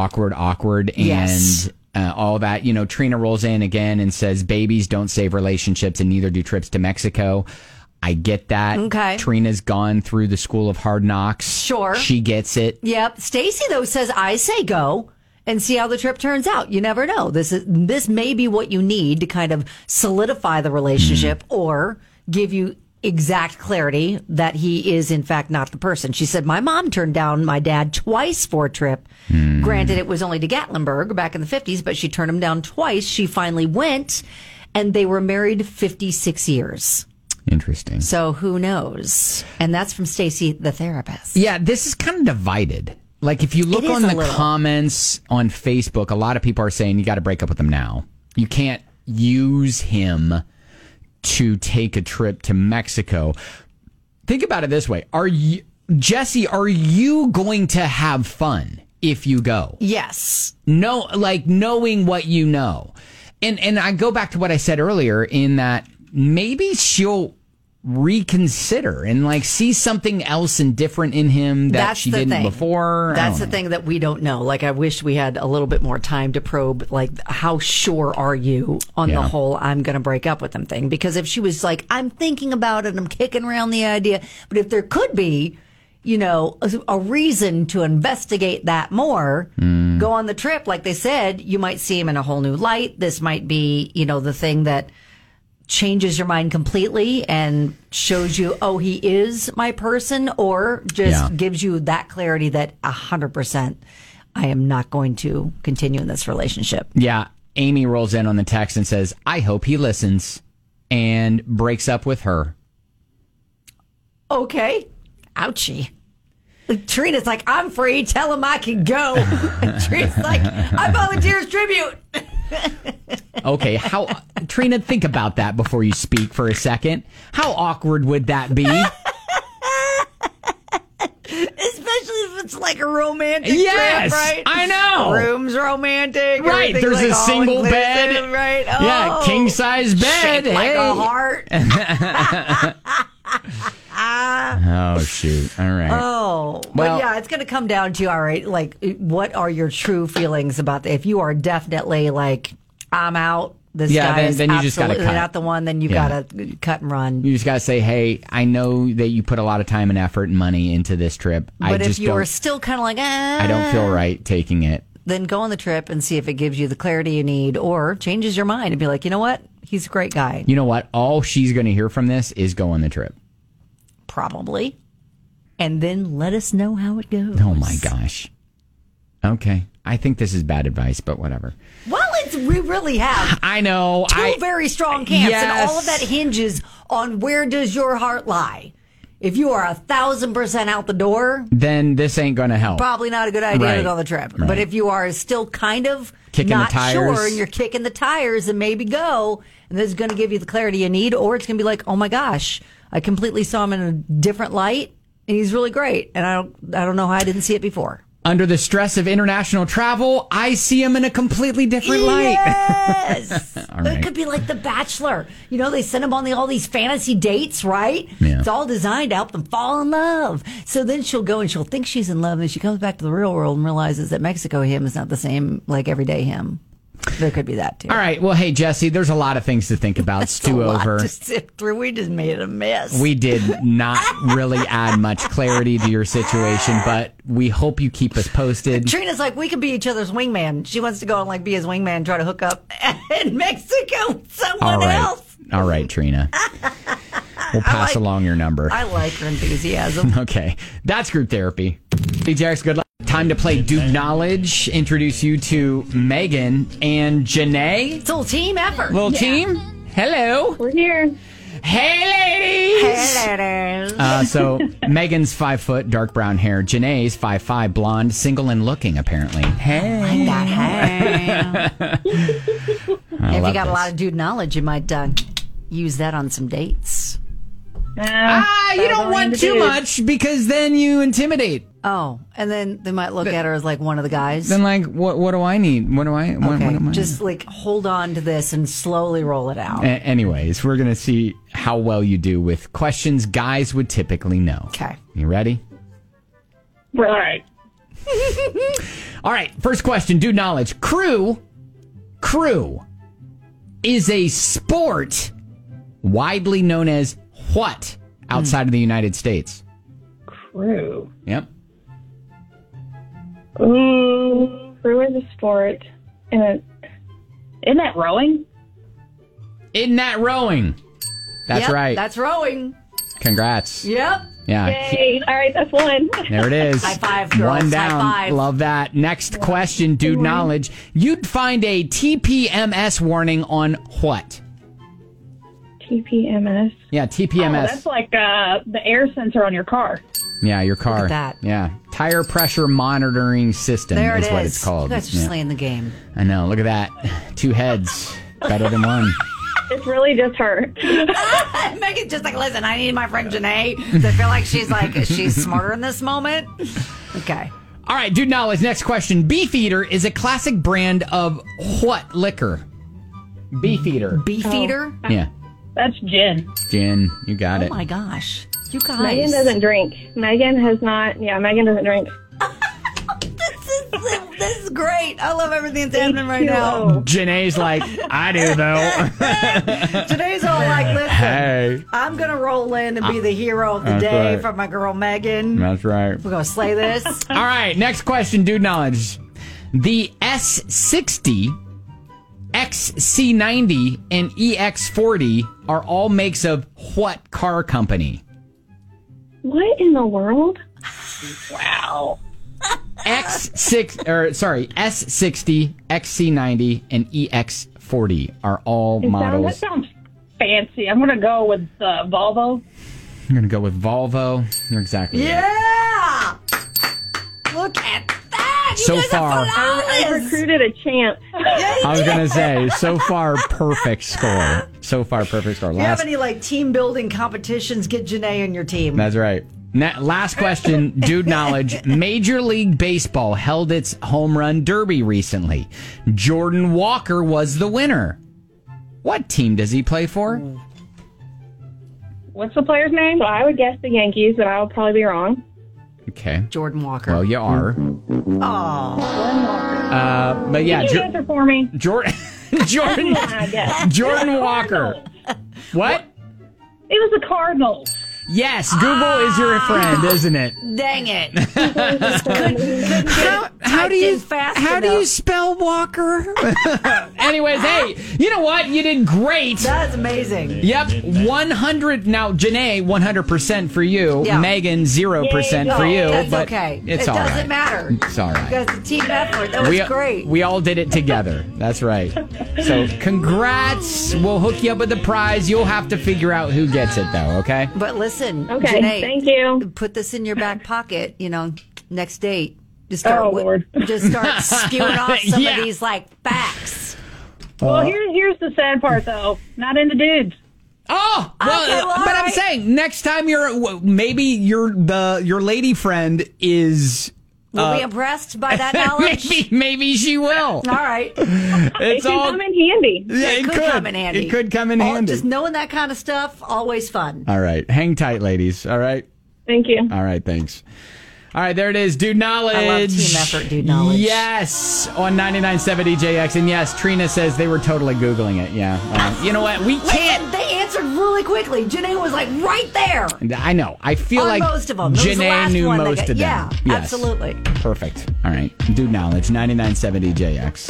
all that. Trina rolls in again and says, babies don't save relationships and neither do trips to Mexico. I get that. Okay. Trina's gone through the school of hard knocks. Sure. She gets it. Yep. Stacy, though, says, I say go and see how the trip turns out. You never know. This may be what you need to kind of solidify the relationship or give you exact clarity that he is, in fact, not the person. She said, my mom turned down my dad twice for a trip. Granted, it was only to Gatlinburg back in the 50s, but she turned him down twice. She finally went, and they were married 56 years. Interesting. So who knows? And that's from Stacy, the therapist. Yeah, this is kind of divided. If you look on the comments on Facebook, a lot of people are saying you got to break up with him now. You can't use him to take a trip to Mexico. Think about it this way. Jesse, are you going to have fun if you go? Yes. No, knowing what you know. And I go back to what I said earlier in that maybe she'll reconsider and see something else and different in him that she didn't before. That's the thing that we don't know. I wish we had a little bit more time to probe, how sure are you on the whole I'm going to break up with him thing? Because if she was I'm thinking about it, I'm kicking around the idea, but if there could be, a reason to investigate that more, go on the trip, like they said, you might see him in a whole new light. This might be, the thing that changes your mind completely and shows you, oh, he is my person, or just gives you that clarity that 100% I am not going to continue in this relationship. Yeah. Amy rolls in on the text and says, I hope he listens and breaks up with her. Okay. Ouchie. Trina's like, I'm free. Tell him I can go. And Trina's like, I volunteer as tribute. Okay, Trina, think about that before you speak for a second. How awkward would that be? Especially if it's a romantic Yes, trip, right? I know. Room's romantic. Right, there's like a single bed. Right? Oh, Yeah, king-size bed. Shaped like Hey. a heart. Oh, shoot. All right. Oh, Well- but yeah, it's going to come down to, all right, like, what are your true feelings about that? If you are definitely like, I'm out, this guy is then you just gotta absolutely cut. not the one, then you Yeah. got to cut and run. You just got to say, hey, I know that you put a lot of time and effort and money into this trip. But I if just you are don't, still kind of like, I don't feel right taking it. then go on the trip and see if it gives you the clarity you need or changes your mind and be like, you know what? He's a great guy. You know what? All she's going to hear from this is go on the trip. Probably. And then let us know how it goes. Oh, my gosh. Okay. I think this is bad advice, but whatever. Well, we really have I know. two very strong camps, and all of Yes. that hinges on where does your heart lie. If you are 1,000% out the door, Then this ain't going to help. probably not a good idea Right. to go on the trip. Right. But if you are still kind of Kicking the not tires. sure and you're kicking the tires, and maybe go, and this is going to give you the clarity you need, or it's going to be like, oh my gosh, I completely saw him in a different light, and he's really great, and I don't know how I didn't see it before. Under the stress of international travel, I see him in a completely different light. Yes. All right. It could be like The Bachelor. You know, they send him on all these fantasy dates, right? Yeah. It's all designed to help them fall in love. So then she'll go and she'll think she's in love, and she comes back to the real world and realizes that Mexico him is not the same like everyday him. There could be that too. All right. Well, hey, Jesse, there's a lot of things to think about. Stew A lot over. to sift through. We just made a mess. We did not really add much clarity to your situation, but we hope you keep us posted. Trina's like, we could be each other's wingman. She wants to go and like be his wingman and try to hook up in Mexico with someone All right. else. All right, Trina. We'll pass along your number. I like her enthusiasm. Okay. That's group therapy. Hey, Jax, good luck. Time to play Duke Knowledge. Introduce you to Megan and Janae. It's a little team effort. Little team. Hello. We're here. Hey, ladies. Hey, ladies. So Megan's 5 foot, dark brown hair. Janae's 5'5", blonde, single and looking, apparently. Hey. If you got a lot of dude knowledge, you might use that on some dates. You don't want too much because then you intimidate. Oh, and then they might look at her as like one of the guys. Then what do I need? What Okay, am I? just like hold on to this and slowly roll it out. Anyways, we're going to see how well you do with questions guys would typically know. Okay. You ready? Right. All right, first question, dude knowledge. Crew is a sport widely known as what outside of the United States? Crew. Yep. Crew is a sport. Isn't that rowing? Isn't that rowing? That's Yep, right. That's rowing. Congrats. Yep. Yeah. Yay. All right, that's one. There it is. High five, girls. One down. High five. Love that. Next question, dude knowledge. You'd find a TPMS warning on what? TPMS. Yeah, TPMS. Oh, that's like the air sensor on your car. Yeah, your car. Look at that. Yeah. Tire pressure monitoring system There is it what is. it's called. You guys are Yeah. slaying the game. I know. Look at that. 2 heads. Better than one. It's really just her. Megan's just like, listen, I need my friend Janae to feel like she's smarter in this moment. Okay. All right, dude knowledge. Next question. Beefeater is a classic brand of what liquor? Beefeater. Beefeater? Yeah. That's gin. Gin. You got Oh it. my gosh. You guys. Megan doesn't drink. Megan doesn't drink. This is great. I love everything that's happening right now. Janae's like, I do though. Today's all like, listen, Hey. I'm going to roll in and be the hero of the That's day right. for my girl Megan. That's right. We're going to slay this. All right, next question, dude knowledge. The S60, XC90, and EX40 are all makes of what car company? What in the world? Wow. S60, XC90, and EX40 are all That models. sounds fancy. I'm going to go with Volvo. You're going to go with Volvo. You're exactly right. Yeah! Look at that! You So guys far- are I flawless! recruited a champ. I was going to say, so far, perfect score. So far, perfect score. If you have any like team building competitions, get Janae on your team. That's right. Last question, dude knowledge. Major League Baseball held its home run derby recently. Jordan Walker was the winner. What team does he play for? What's the player's name? So I would guess the Yankees, but I'll probably be wrong. Okay. Jordan Walker. Well, you are. Jordan Walker. But yeah, Can you answer for me? Jordan Walker. What? It was the Cardinals. Yes, Google is your friend, isn't it? Dang it. How do you spell Walker? Anyways, hey, you know what? You did great. That's amazing. Yep, 100. Now, Janae, 100% for you. Yeah. Megan, 0% for you. That's but okay. It's it all doesn't right. matter. It's all right. Because the team effort, that was great. We all did it together. That's right. So, congrats. We'll hook you up with the prize. You'll have to figure out who gets it, though, okay? But listen, Okay, Janae, thank you. Put this in your back pocket, next date. Just Lord. Just start skewing off some Yeah. of these, facts. Well, here's the sad part, though. Not into dudes. Oh, well, Okay, well, but all I'm right. saying next time maybe your lady friend is Will be impressed by that knowledge? maybe she will. All right. It's It can come in handy. Yeah, It could come in handy. It could come in handy. Just knowing that kind of stuff, always fun. All right, hang tight, ladies. All right. Thank you. All right, thanks. All right, there it is. Dude knowledge. I love team effort, dude knowledge. Yes, on 99.7 DJX. And yes, Trina says they were totally Googling it. Yeah. You know what? We can't. They answered really quickly. Janae was right there. I know. I feel On like most of them. There was the Janae last knew one most of them. Yeah, Yes. absolutely. Perfect. All right. Dude knowledge, 99.7 DJX.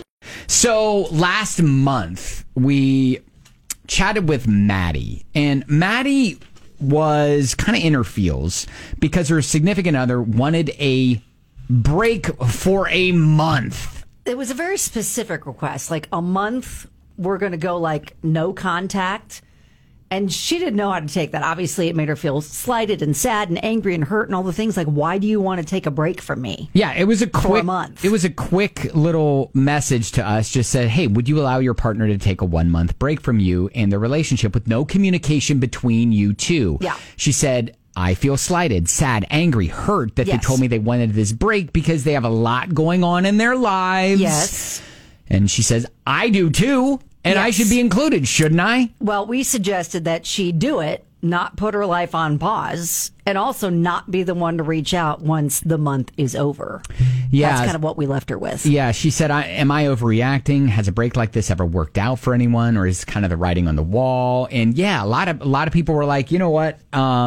So last month, we chatted with Maddie. And Maddie was kind of in her feels because her significant other wanted a break for a month. It was a very specific request. A month, we're going to go no contact. And she didn't know how to take that. Obviously, it made her feel slighted and sad and angry and hurt and all the things. Why do you want to take a break from me? Yeah, it was a month. It was a quick little message to us. Just said, hey, would you allow your partner to take a 1 month break from you and the relationship with no communication between you two? Yeah. She said, I feel slighted, sad, angry, hurt that they Yes. told me they wanted this break because they have a lot going on in their lives. Yes. And she says, I do too. And I Yes. should be included, shouldn't I? Well, we suggested that she do it, not put her life on pause, and also not be the one to reach out once the month is over. Yeah. That's kind of what we left her with. Yeah, she said, am I overreacting? Has a break like this ever worked out for anyone, or is it kind of the writing on the wall? And yeah, a lot of people were like, you know what?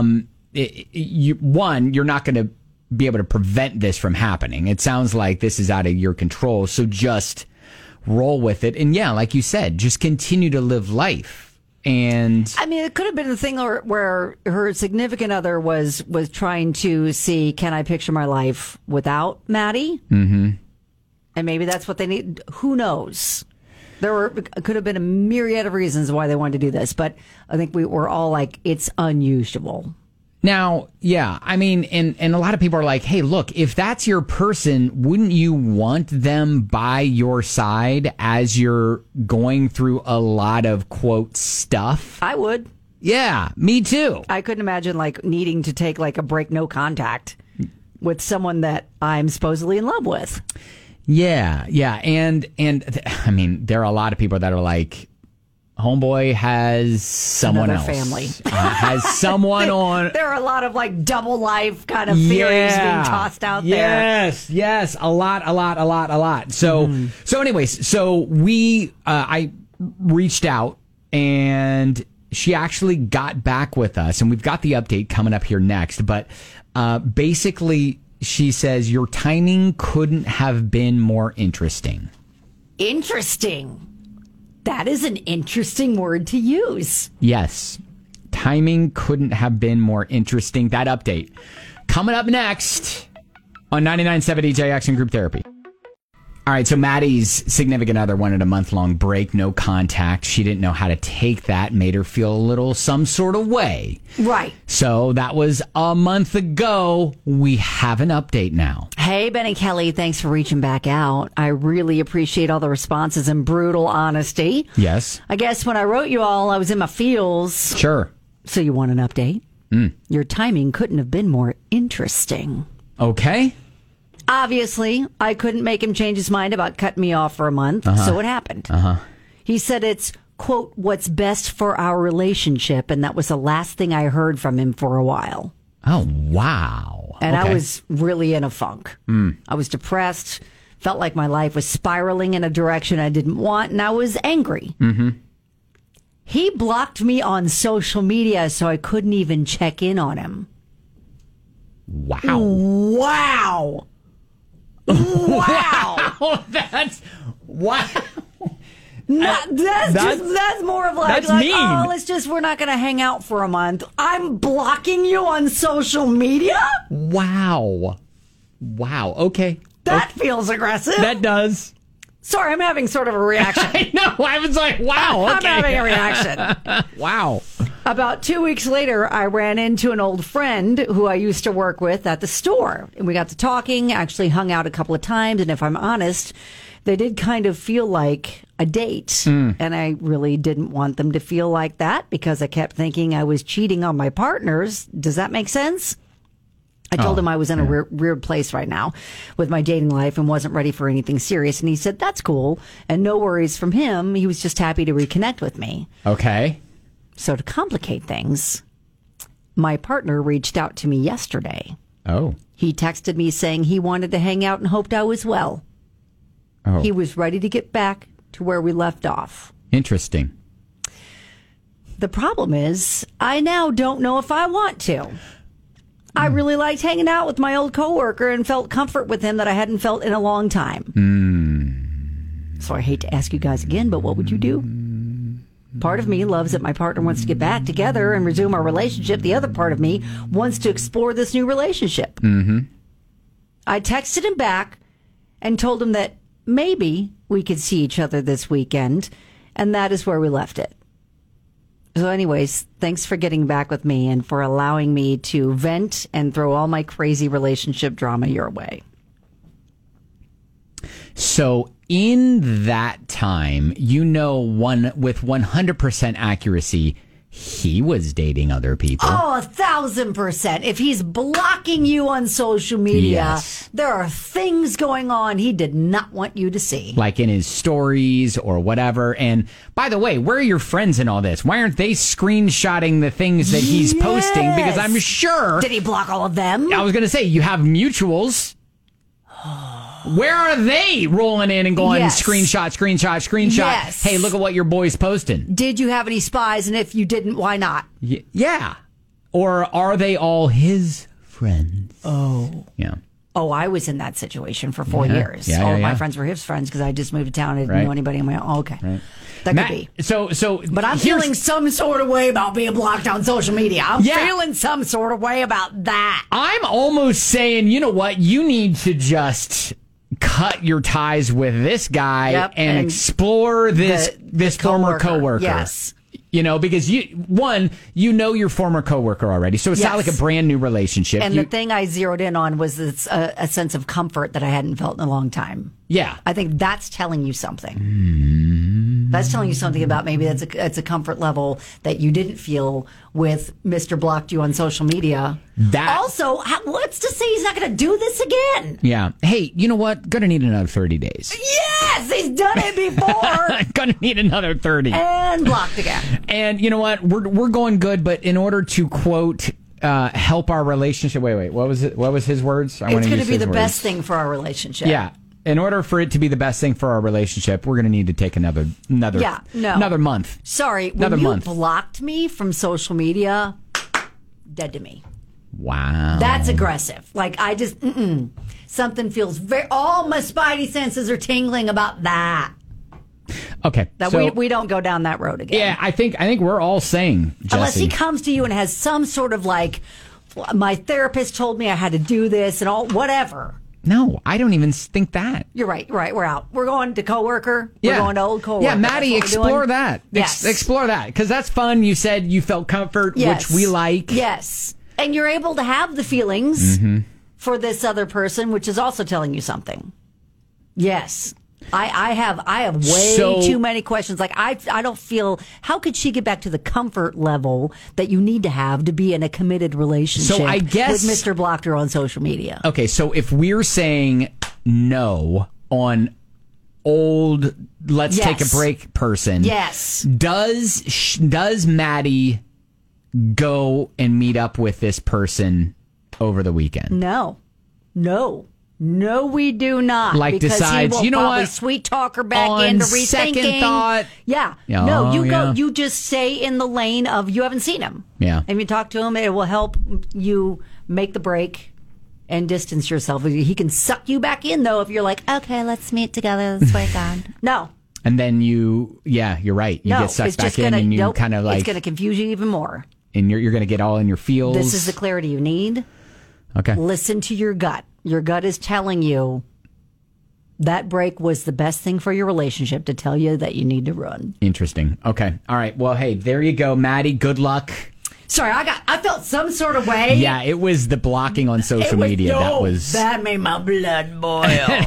You're not going to be able to prevent this from happening. It sounds like this is out of your control, so just roll with it. And yeah, like you said, just continue to live life. And I mean, it could have been a thing where her significant other was trying to see, can I picture my life without Maddie? Mm-hmm. And maybe that's what they need. Who knows? Could have been a myriad of reasons why they wanted to do this, but I think we were all it's unusual. now, yeah, I mean, and a lot of people are like, hey, look, if that's your person, wouldn't you want them by your side as you're going through a lot of, quote, stuff? I would. Yeah, me too. I couldn't imagine needing to take a break, no contact with someone that I'm supposedly in love with. Yeah. And I mean, there are a lot of people that are like, homeboy has someone Another else. family. Has someone on. There are a lot of double life kind of theories being tossed out there. Yes, a lot. So anyways, I reached out and she actually got back with us, and we've got the update coming up here next. But basically, she says your timing couldn't have been more interesting. Interesting. That is an interesting word to use. Yes. Timing couldn't have been more interesting. That update coming up next on 99.7 DJX and Group Therapy. All right, so Maddie's significant other wanted a month-long break, no contact. She didn't know how to take that, made her feel a little some sort of way. Right. So that was a month ago. We have an update now. Hey, Ben and Kelly, thanks for reaching back out. I really appreciate all the responses and brutal honesty. Yes. I guess when I wrote you all, I was in my feels. Sure. So you want an update? Your timing couldn't have been more interesting. Okay. Obviously, I couldn't make him change his mind about cutting me off for a month, so it happened. He said it's, quote, what's best for our relationship, and that was the last thing I heard from him for a while. Oh, wow. And Okay. I was really in a funk. I was depressed, felt like my life was spiraling in a direction I didn't want, and I was angry. He blocked me on social media, so I couldn't even check in on him. Wow. Wow. Wow. That's wow. That's more of like, that's mean. we're not going to hang out for a month. I'm blocking you on social media? Wow. Okay. That feels aggressive. That does. Sorry, I'm having sort of a reaction. I know. I was like, wow. I'm Okay. having a reaction. Wow. About 2 weeks later, I ran into an old friend who I used to work with at the store. And we got to talking, actually hung out a couple of times. And if I'm honest, they did kind of feel like a date. And I really didn't want them to feel like that because I kept thinking I was cheating on my partners. Does that make sense? I told him I was in a weird place right now with my dating life and wasn't ready for anything serious. And he said, that's cool. And no worries from him. He was just happy to reconnect with me. Okay. So to complicate things, my partner reached out to me yesterday. Oh. He texted me saying he wanted to hang out and hoped I was well. Oh. He was ready to get back to where we left off. Interesting. The problem is, I now don't know if I want to. I really liked hanging out with my old coworker and felt comfort with him that I hadn't felt in a long time. So I hate to ask you guys again, but what would you do? Part of me loves that my partner wants to get back together and resume our relationship. The other part of me wants to explore this new relationship. I texted him back and told him that maybe we could see each other this weekend, and that is where we left it. So anyways, thanks for getting back with me and for allowing me to vent and throw all my crazy relationship drama your way. So in that time, with 100% accuracy, he was dating other people. Oh, 1,000%. If he's blocking you on social media, Yes. there are things going on he did not want you to see. Like in his stories or whatever. And by the way, where are your friends in all this? Why aren't they screenshotting the things that he's posting? Because I'm sure... Did he block all of them? I was going to say, you have mutuals. Where are they rolling in and going, Yes. screenshot? Yes. Hey, look at what your boy's posting. Did you have any spies? And if you didn't, why not? Yeah. Or are they all his friends? Oh. Yeah. Oh, I was in that situation for 4 Yeah. years. Yeah, All yeah, of my yeah. friends were his friends because I just moved to town and didn't Right. know anybody. Okay. Right. That Matt, could be. So, But I'm here's- feeling some sort of way about being blocked on social media. I'm Yeah. feeling some sort of way about that. I'm almost saying, you know what? You need to just cut your ties with this guy Yep, and and explore this former coworker. Yes. You know, because you know your former coworker already, so it's not Yes. like a brand new relationship. And the thing I zeroed in on was this, a sense of comfort that I hadn't felt in a long time. Yeah. I think that's telling you something. That's telling you something about maybe it's a comfort level that you didn't feel with Mr. Blocked You on social media. Also, what's to say he's not going to do this again? Yeah. Hey, you know what? Gonna need another 30 days. Yes, he's done it before. Gonna need another 30. And blocked again. And you know what? We're going good, but in order to quote help our relationship. Wait. What was it? What was his words? It's going to be the best thing for our relationship. Yeah. In order for it to be the best thing for our relationship, we're going to need to take another month. Sorry, another when you month. blocked me from social media, dead to me. Wow. That's aggressive. Like, I just, something feels all my spidey senses are tingling about that. Okay. That so, we don't go down that road again. Yeah, I think we're all saying, Jesse. Unless he comes to you and has some sort of like, my therapist told me I had to do this and all, whatever. No, I don't even think that. You're right. We're out. We're going to coworker. Yeah. We're going to old coworker. Yeah, Maddie, That's what we're explore doing. that. Yes. Explore that. Because that's fun. You said you felt comfort, Yes. which we like. Yes. And you're able to have the feelings for this other person, which is also telling you something. Yes. I have way too many questions. Like I don't feel, how could she get back to the comfort level that you need to have to be in a committed relationship So I guess, with Mr. Blocked her on social media? Okay, so if we're saying no on old let's take a break person. Yes. Does Maddie go and meet up with this person over the weekend? No, we do not. Like because decides, he will you know probably what? sweet talk her back On into rethinking. second thought. Yeah. Oh, No, you yeah. go. You just stay in the lane of you haven't seen him. Yeah. And you talk to him, it will help you make the break and distance yourself. He can suck you back in though if you're like, okay, let's meet together this weekend. No. And then you're right. You get sucked back in and you kind of like... It's going to confuse you even more. And you're going to get all in your feels. This is the clarity you need. Okay. Listen to your gut. Your gut is telling you that break was the best thing for your relationship to tell you that you need to run. Interesting. Okay. All right. Well, hey, there you go, Maddie. Good luck. Sorry, I felt some sort of way. Yeah, it was the blocking on social media. That made my blood boil.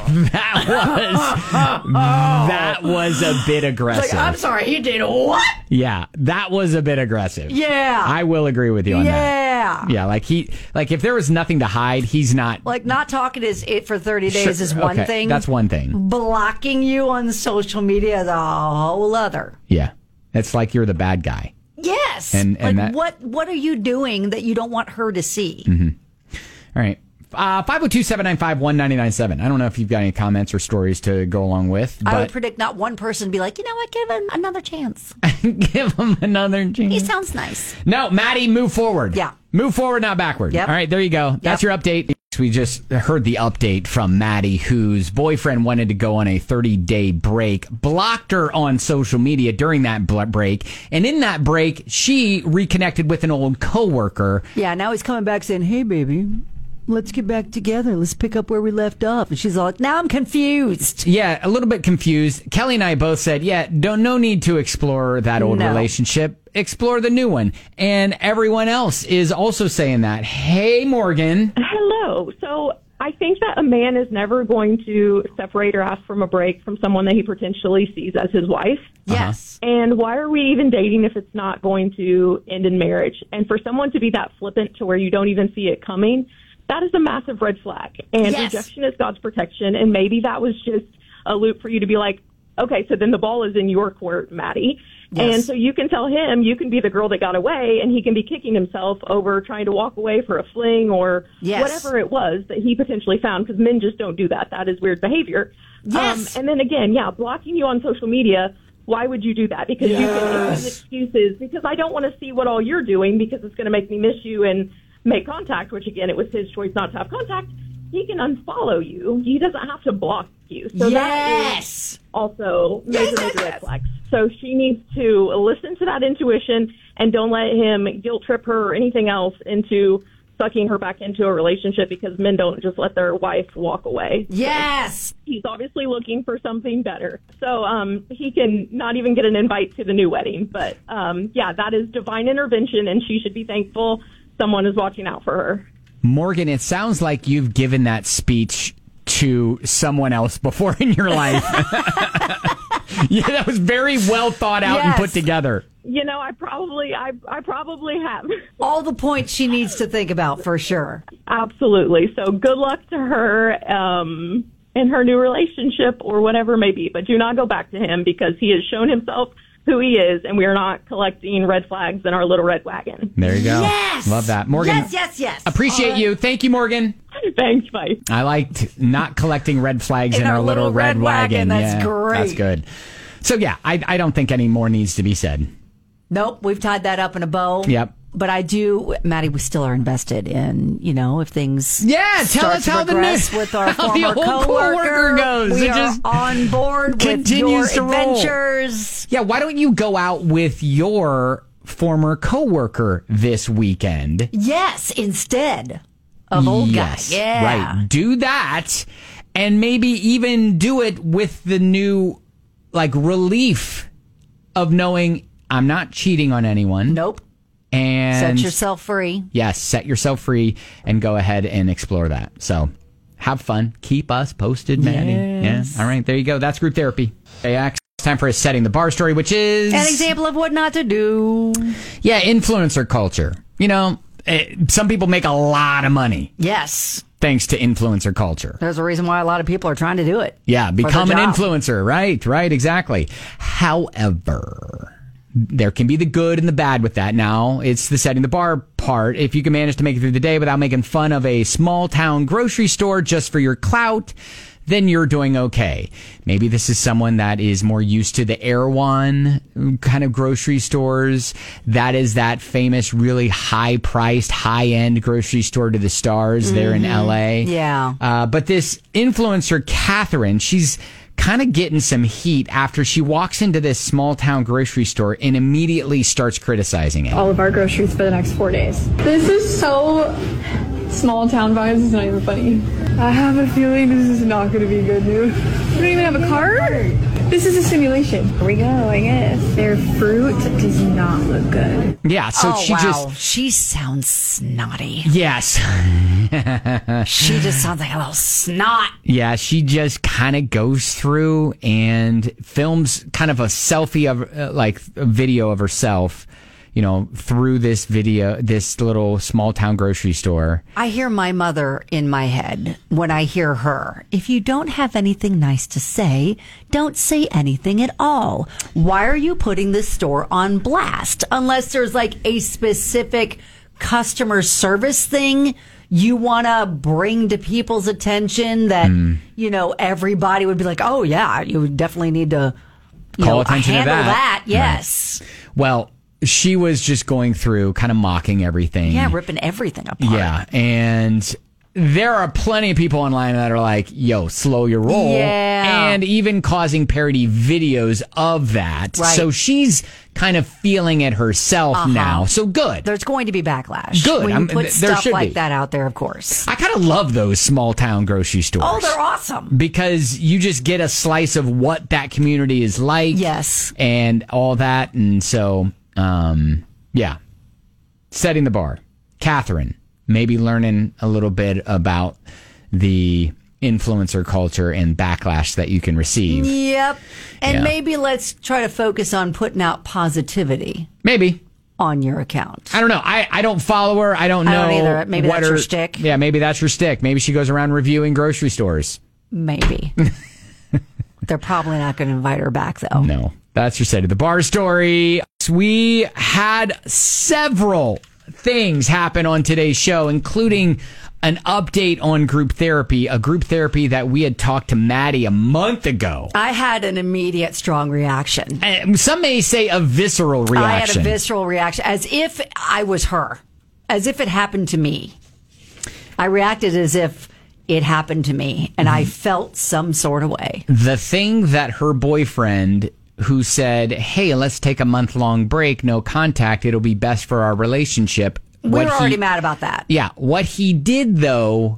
that was a bit aggressive. Like, I'm sorry, he did what? Yeah, that was a bit aggressive. Yeah. I will agree with you on that. Yeah, like if there was nothing to hide, he's not. Like not talking is it for 30 days is one thing. That's one thing. Blocking you on social media is a whole other. Yeah, it's like you're the bad guy. Yes. And like what are you doing that you don't want her to see? Mm-hmm. All right. 502-795-1997. I don't know if you've got any comments or stories to go along with. But I would predict not one person would be like, you know what, give him another chance. Give him another chance. He sounds nice. No, Maddie, move forward. Yeah. Move forward, not backward. Yep. All right, there you go. That's your update. We just heard the update from Maddie, whose boyfriend wanted to go on a 30-day break, blocked her on social media during that break, and in that break, she reconnected with an old coworker. Yeah, now he's coming back saying, hey, baby, let's get back together. Let's pick up where we left off. And she's all like, now I'm confused. Yeah, a little bit confused. Kelly and I both said, no need to explore that old relationship. Explore the new one. And everyone else is also saying that. Hey, Morgan. Hello. So I think that a man is never going to separate or ask for a break from someone that he potentially sees as his wife. Yes. And why are we even dating if it's not going to end in marriage? And for someone to be that flippant to where you don't even see it coming, that is a massive red flag. And rejection is God's protection. And maybe that was just a loop for you to be like, okay, so then the ball is in your court, Maddie. Yes. And so you can tell him you can be the girl that got away, and he can be kicking himself over trying to walk away for a fling or whatever it was that he potentially found, because men just don't do that. That is weird behavior. Yes. And then again, blocking you on social media, why would you do that? Because you can make excuses, because I don't want to see what all you're doing because it's going to make me miss you and make contact, which again, it was his choice not to have contact. He can unfollow you. He doesn't have to block you. So that is also major red flags. So she needs to listen to that intuition and don't let him guilt trip her or anything else into sucking her back into a relationship, because men don't just let their wife walk away. Yes. He's obviously looking for something better. So he can not even get an invite to the new wedding. But that is divine intervention, and she should be thankful someone is watching out for her. Morgan, it sounds like you've given that speech to someone else before in your life. Yeah, that was very well thought out and put together. You know, I probably have. All the points she needs to think about, for sure. Absolutely. So good luck to her in her new relationship or whatever it may be. But do not go back to him, because he has shown himself who he is, and we are not collecting red flags in our little red wagon. There you go. Yes! Love that. Morgan. Yes. Appreciate you. Thank you, Morgan. Thanks, bye. I liked not collecting red flags in our little red wagon. That's great. That's good. So, I don't think any more needs to be said. Nope, we've tied that up in a bow. Yep. But I do, Maddie, we still are invested in, if things tell us how with our former coworker goes. We it are just on board with your adventures. Yeah, why don't you go out with your former coworker this weekend? Yes, instead of old guy. Yeah. Right. Do that, and maybe even do it with the new, relief of knowing I'm not cheating on anyone. Nope. And set yourself free. Yes, set yourself free and go ahead and explore that. So have fun. Keep us posted, Maddie. Yes. Yeah. All right, there you go. That's group therapy. AX. Time for a Setting the Bar story, which is an example of what not to do. Yeah, influencer culture. You know, some people make a lot of money. Yes. Thanks to influencer culture. There's a reason why a lot of people are trying to do it. Yeah, become an influencer. Right, exactly. However, there can be the good and the bad with that. Now, it's the setting the bar part. If you can manage to make it through the day without making fun of a small town grocery store just for your clout, then you're doing okay. Maybe this is someone that is more used to the Erewhon kind of grocery stores. That is that famous, really high-priced, high-end grocery store to the stars there in L.A. Yeah. But this influencer, Catherine, she's kind of getting some heat after she walks into this small-town grocery store and immediately starts criticizing it. All of our groceries for the next 4 days. This is so... small town vibes. It's not even funny. I have a feeling this is not going to be good news. We don't even have a cart. This is a simulation. Here we go, I guess. Their fruit does not look good. Yeah, so she sounds snotty. Yes. She just sounds like a little snot. Yeah, she just kind of goes through and films kind of a selfie of like a video of herself, you know, through this video, this little small town grocery store. I hear my mother in my head when I hear her. If you don't have anything nice to say, don't say anything at all. Why are you putting this store on blast? Unless there's like a specific customer service thing you want to bring to people's attention that, you know, everybody would be like, oh yeah, you definitely need to call attention to that. Yes. Right. Well, she was just going through kind of mocking everything. Yeah, ripping everything apart. Yeah, and there are plenty of people online that are like, yo, slow your roll. Yeah. And even causing parody videos of that. Right. So she's kind of feeling it herself now. So good. There's going to be backlash. Good. When you put there stuff should like be. that out there, of course. I kind of love those small town grocery stores. Oh, they're awesome. Because you just get a slice of what that community is like. Yes. And all that. And so... yeah. Setting the bar. Catherine, maybe learning a little bit about the influencer culture and backlash that you can receive. Yep. And Yeah. maybe let's try to focus on putting out positivity. Maybe. On your account. I don't know. I don't follow her. I don't know. I don't either. Maybe what that's her her shtick. Yeah, maybe that's her shtick. Maybe she goes around reviewing grocery stores. Maybe. They're probably not going to invite her back, though. No. That's your Setting the Bar story. We had several things happen on today's show, including an update on group therapy, a group therapy that we had talked to Maddie a month ago. I had an immediate strong reaction. Some may say a visceral reaction. I had a visceral reaction, as if I was her, as if it happened to me. I reacted as if it happened to me, and I felt some sort of way. The thing that her boyfriend, who said, hey, let's take a month-long break, no contact, it'll be best for our relationship. We were already mad about that. Yeah. What he did, though,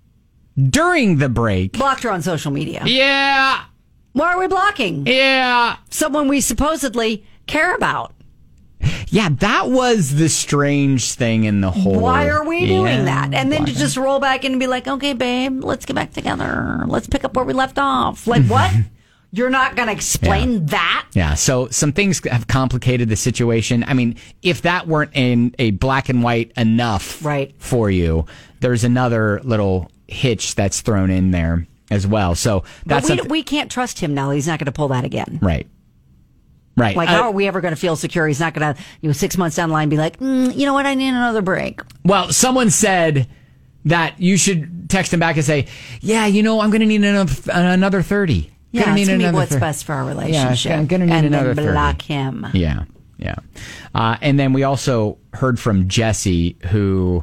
during the break... blocked her on social media. Yeah. Why are we blocking? Yeah. Someone we supposedly care about. Yeah, that was the strange thing in the whole... Why are we doing Yeah. that? And then to just roll back in and be like, okay, babe, let's get back together. Let's pick up where we left off. Like, what? You're not going to explain that? Yeah, so some things have complicated the situation. I mean, if that weren't in a black and white enough for you, there's another little hitch that's thrown in there as well. So that's but we can't trust him now. He's not going to pull that again. Right. Right. Like, how are we ever going to feel secure? He's not going to, 6 months down the line, be like, you know what? I need another break. Well, someone said that you should text him back and say, yeah, I'm going to need another 30. Yeah, it's going to be what's best for our relationship. Yeah, I'm going to need and another then 30. block him. Yeah, yeah. And then we also heard from Jessie, who,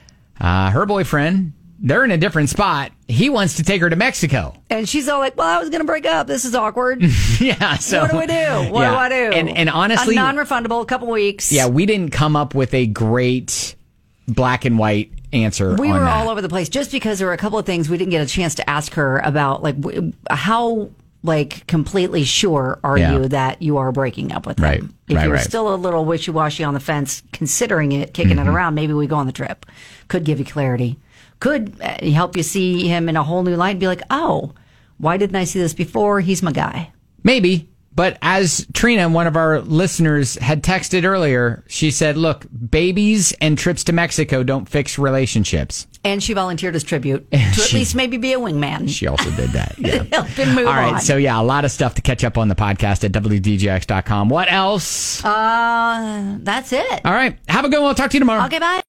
her boyfriend, they're in a different spot. He wants to take her to Mexico. And she's all like, well, I was going to break up. This is awkward. Yeah, so... What do we do? What do I do? And honestly... A non-refundable, a couple weeks. Yeah, we didn't come up with a great black and white answer We on were that. all over the place just because there were a couple of things we didn't get a chance to ask her about, like, how... like, completely sure are you that you are breaking up with Right. them? If you're still a little wishy-washy on the fence, considering it, kicking it around, maybe we go on the trip. Could give you clarity. could help you see him in a whole new light and be like, oh, why didn't I see this before? He's my guy. Maybe. But as Trina, one of our listeners, had texted earlier, she said, look, babies and trips to Mexico don't fix relationships. And she volunteered as tribute to at least maybe be a wingman. She also did that. Yeah. Help him move All right. on. So, yeah, a lot of stuff to catch up on the podcast at WDJX.com. What else? That's it. All right. Have a good one. We'll talk to you tomorrow. Okay, bye.